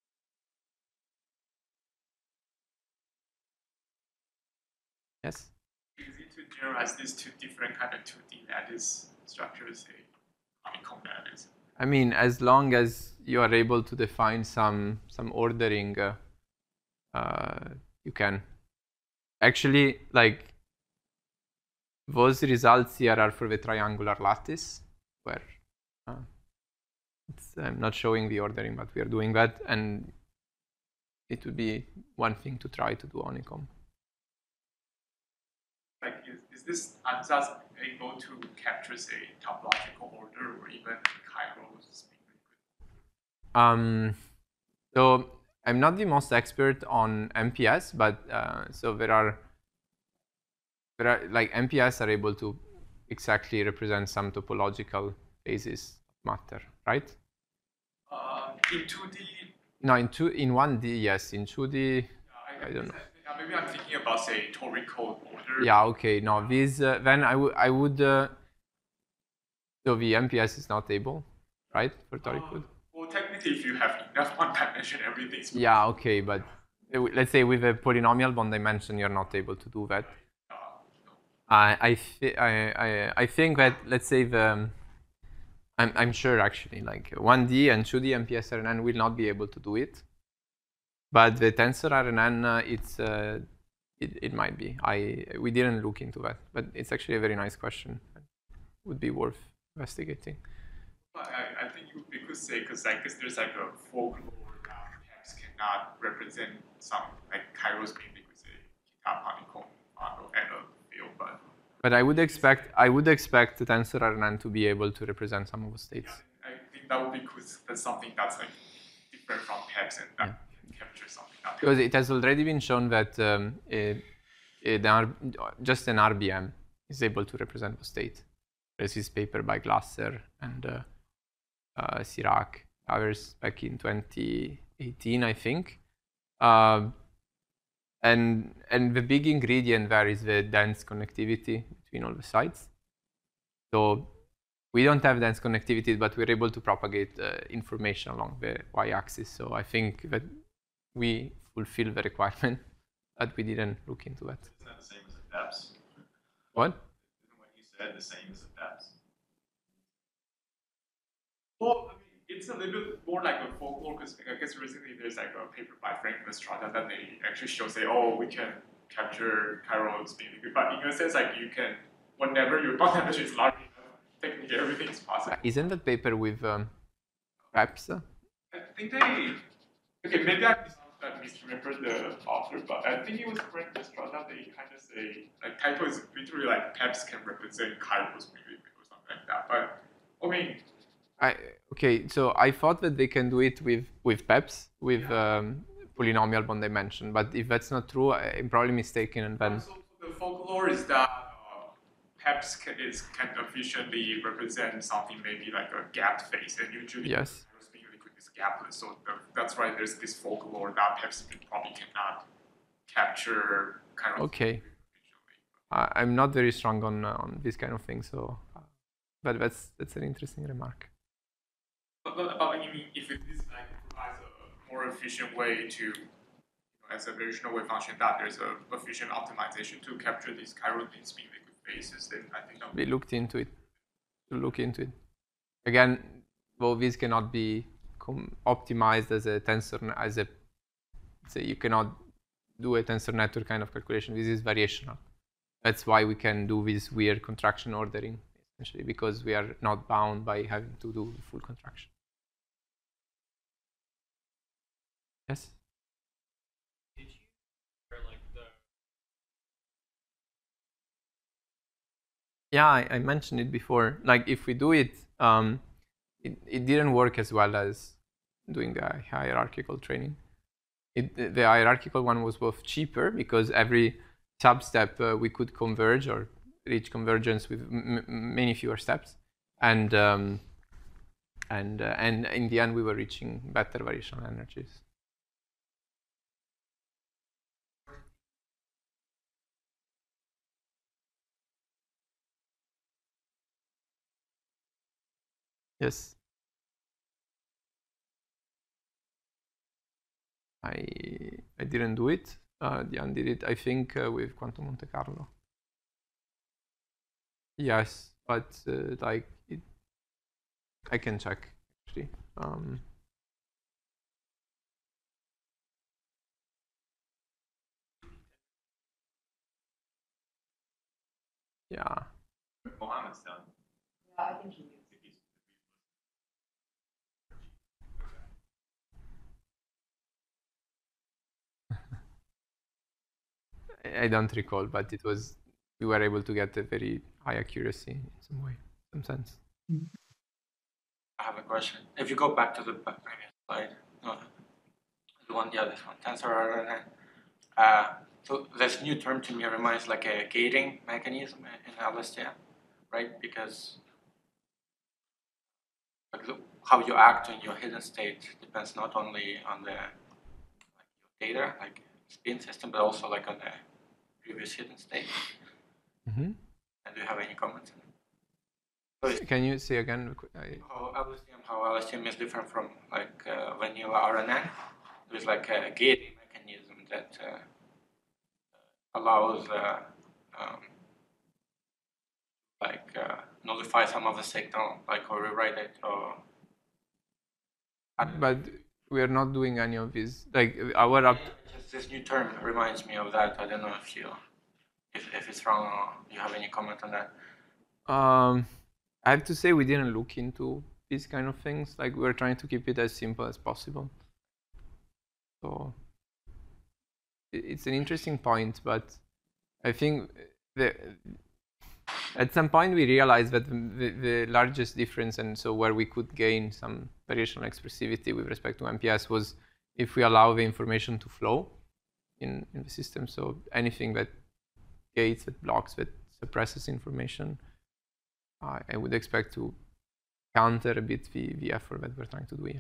Yes. Easy to generalize these two different kind of two D lattice structures, a honeycomb lattice. I mean, as long as you are able to define some some ordering. Uh, uh, You can actually, like, those results here are for the triangular lattice, where uh, it's, I'm not showing the ordering, but we are doing that, and it would be one thing to try to do honeycomb. Like, is, is this ansatz able to capture, say, topological order or even Kairos? Um, so. I'm not the most expert on M P S, but uh, so there are, there are, like, M P S are able to exactly represent some topological phases of matter, right? Uh, in two D? No, in two, in one D, yes. In two D, uh, I, I don't know. Uh, maybe I'm thinking about, say, torical order. Yeah, okay. No, these, uh, then I, I would, uh, so the M P S is not able, right, for toric code? Uh, Well, technically, if you have enough bond dimension, everything's... Yeah, okay, but let's say with a polynomial bond dimension, you're not able to do that. Uh, no. I, I, th I, I, I think that, let's say, the, I'm, I'm sure, actually, like, one D and two D M P S R N N will not be able to do it. But the tensor R N N, uh, it's, uh, it, it might be. I, we didn't look into that, but it's actually a very nice question. It would be worth investigating. I, I think we could say, because I guess there's like a folklore that perhaps cannot represent some like Kairos being with a guitar honeycomb model and a field, but but I would expect I would expect the tensor R N N to be able to represent some of the states. Yeah, I think that would be cool. That's something that's like different from text and that yeah. can capture something. That because it has already been shown that um, a, a, the, just an R B M is able to represent the state. There's this paper by Glasser and uh, Uh, Sirac, others back in twenty eighteen, I think. Uh, and and the big ingredient there is the dense connectivity between all the sites. So we don't have dense connectivity, but we're able to propagate uh, information along the y-axis. So I think that we fulfill the requirement, but we didn't look into that. Isn't that the same as the depths? What? Isn't what you said the same as the depths? Well, I mean, it's a little bit more like a folklore, because I guess recently there's like a paper by Frank Estrada that they actually show, say, oh, we can capture Kairos being liquid. But in a sense, like you can, whenever your bond dimension is large enough, technically everything is possible. Isn't that paper with um, Perhaps. I think they. Okay, maybe I mis- I misremembered the author, but I think it was Frank Estrada. They kind of say like typo is literally like PEPs can represent Kairos maybe or something like that. But I mean. I, okay, so I thought that they can do it with, with PEPs, with yeah. um, polynomial bond dimension, but if that's not true, I'm probably mistaken. And then so the folklore is that uh, PEPs can, is, can efficiently represent something maybe like a gapped phase, and usually yes. is gapless. So the, that's why there's this folklore that PEPs probably cannot capture kind of. Okay, I, I'm not very strong on uh, on this kind of thing, so, uh, but that's that's an interesting remark. But, but I mean, if it is like provides a more efficient way to, you know, as a variational wave function, that there's a efficient optimization to capture these chiral thin spin liquid phases, then I think that we looked into it. To look into it again. Well, these cannot be optimized as a tensor, as a say you cannot do a tensor network kind of calculation. This is variational. That's why we can do this weird contraction ordering, essentially, because we are not bound by having to do full contraction. Yes? Did you or like the Yeah, I, I mentioned it before. Like if we do it, um, it, it didn't work as well as doing the hierarchical training. It, the hierarchical one was both cheaper because every sub-step uh, we could converge or reach convergence with m many fewer steps, and um, and uh, and in the end we were reaching better variational energies. Yes. I I didn't do it. Uh, Diane did it, I think, uh, with Quantum Monte Carlo. Yes, but uh, like it, I can check actually. Um, yeah. Mohammed's done. Yeah, I think he is. I don't recall, but it was, we were able to get a very high accuracy in some way, some sense. I have a question. If you go back to the previous slide, no, the one, yeah, this one, tensor R N N. Uh, so this new term to me reminds like a gating mechanism in L S T M, right? Because like the, how you act in your hidden state depends not only on the like, your data, like spin system, but also like on the previous hidden state. Mm-hmm. And do you have any comments on it? So can you say again? I... How L S T M, how L S T M is different from like uh, vanilla R N N. There's like a gating mechanism that uh, allows uh, um, like uh, nullify some of the signal, like or rewrite it. Or but we are not doing any of this. Like our up. Just this new term reminds me of that. I don't know if you, if if it's wrong or you have any comment on that. Um, I have to say we didn't look into these kind of things. Like we're trying to keep it as simple as possible. So it's an interesting point, but I think the, at some point we realized that the, the largest difference, and so where we could gain some variational expressivity with respect to M P S, was if we allow the information to flow in, in the system. So anything that gates, that blocks, that suppresses information, uh, I would expect to counter a bit the, the effort that we're trying to do here.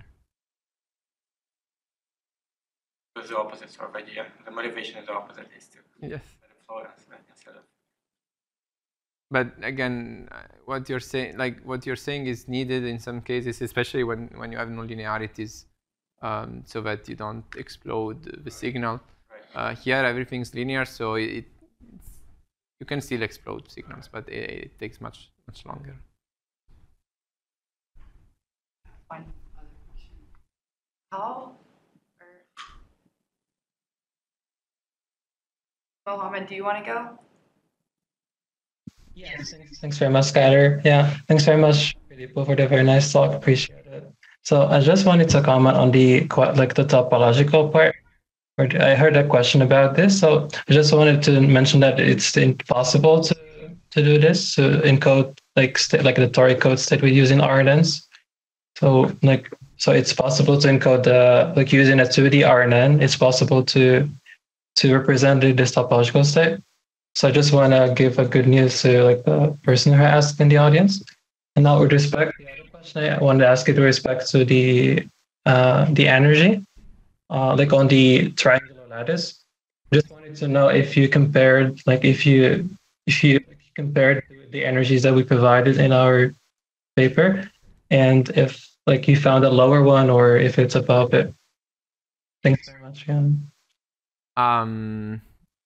It's the opposite sort of idea. The motivation is the opposite. Is to yes. Flow instead of. But again, what you're saying, like what you're saying, is needed in some cases, especially when when you have nonlinearities, um, so that you don't explode the right. signal. Right. Uh, here, everything's linear, so it it's, you can still explode signals, but it, it takes much much longer. One other question: How? Mohammed, do you want to go? Yes, thanks, thanks very much, Skyler. Yeah, thanks very much, Filippo, for the very nice talk. Appreciate it. So I just wanted to comment on the like the topological part. I heard a question about this, so I just wanted to mention that it's impossible to to do this to encode like st- like the toric code state we use in R N Ns. So like so it's possible to encode the like using a two D R N N. It's possible to to represent this topological state. So I just want to give a good news to like the person who asked in the audience. And now with respect, the other question I wanted to ask you with respect to the uh, the energy, uh, like on the triangular lattice. Just wanted to know if you compared, like if you if you compared the energies that we provided in our paper, and if like you found a lower one or if it's above it. Thanks very much. Yeah. Um,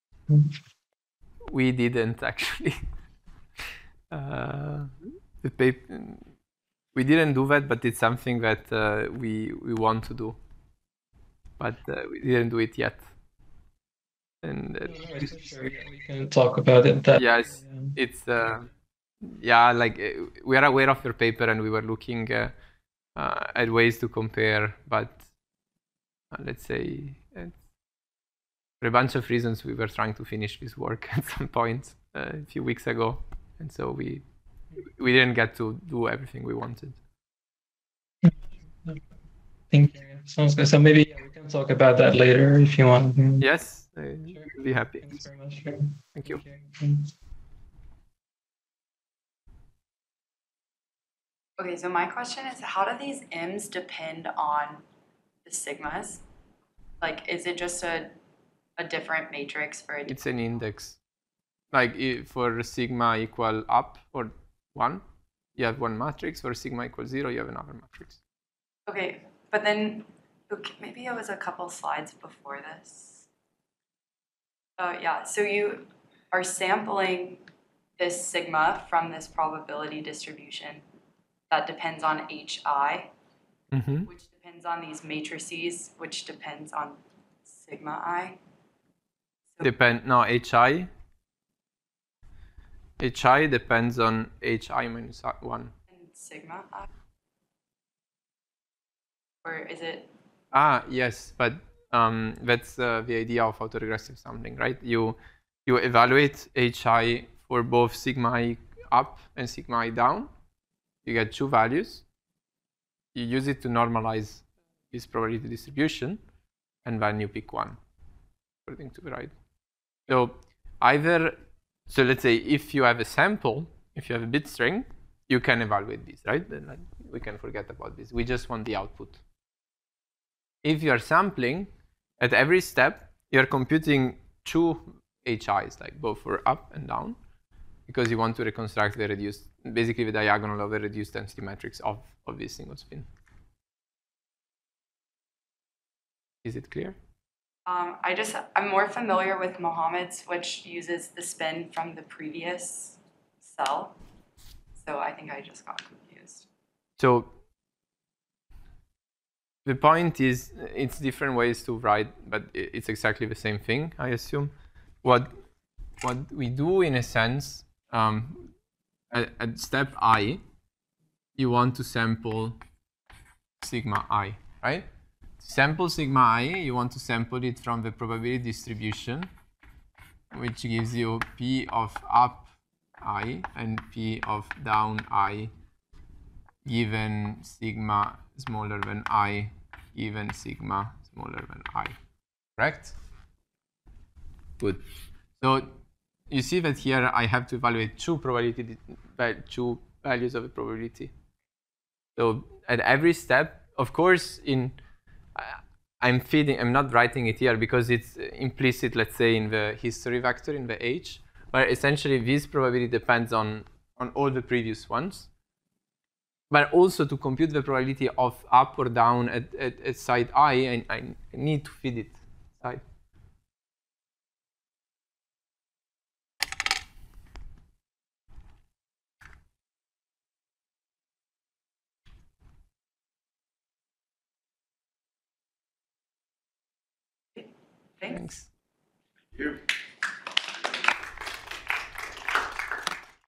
we didn't actually. uh, the paper, we didn't do that, but it's something that uh, we we want to do, but uh, we didn't do it yet. And uh, no, sure, yeah, we can talk about it. That, yes, yeah. it's uh, yeah, like uh, we are aware of your paper, and we were looking uh, uh, at ways to compare, but uh, let's say. Uh, For a bunch of reasons, we were trying to finish this work at some point uh, a few weeks ago, and so we we didn't get to do everything we wanted. Thank you. Sounds good. So maybe yeah, we can talk about that later if you want. Yes, I'd sure. be happy. Thanks very much. Sure. Thank you. you. Okay, so my question is, how do these M's depend on the sigmas? Like, is it just a a different matrix for it? It's an index. Like for sigma equal up or one, you have one matrix. For sigma equal zero, you have another matrix. Okay, but then okay, maybe it was a couple slides before this. Uh, yeah, so you are sampling this sigma from this probability distribution that depends on hi, mm-hmm. which depends on these matrices, which depends on sigma I. Depend no hi. Hi depends on hi minus one. And sigma I? Or is it? Ah yes, but um, that's uh, the idea of autoregressive sampling, right? You you evaluate hi for both sigma I up and sigma I down. You get two values. You use it to normalize this probability distribution, and then you pick one according to the right. So either, so let's say if you have a sample, if you have a bit string, you can evaluate this, right? Then like, we can forget about this. We just want the output. If you are sampling, at every step, you're computing two H Is, like both for up and down, because you want to reconstruct the reduced, basically the diagonal of the reduced density matrix of, of this single spin. Is it clear? Um, I just, I'm more familiar with Mohammed's, which uses the spin from the previous cell. So I think I just got confused. So the point is, it's different ways to write, but it's exactly the same thing, I assume. What, what we do, in a sense, um, at, at step I, you want to sample sigma I, right? Sample sigma I, you want to sample it from the probability distribution, which gives you P of up I and P of down I given sigma smaller than I given sigma smaller than I. Correct? Good. So you see that here I have to evaluate two probability, two values of a probability. So at every step, of course, in I'm feeding, I'm not writing it here because it's implicit, let's say, in the history vector, in the H, where essentially this probability depends on, on all the previous ones. But also to compute the probability of up or down at, at, at side I, I, I need to feed it side. Thanks. Thanks. Thank you.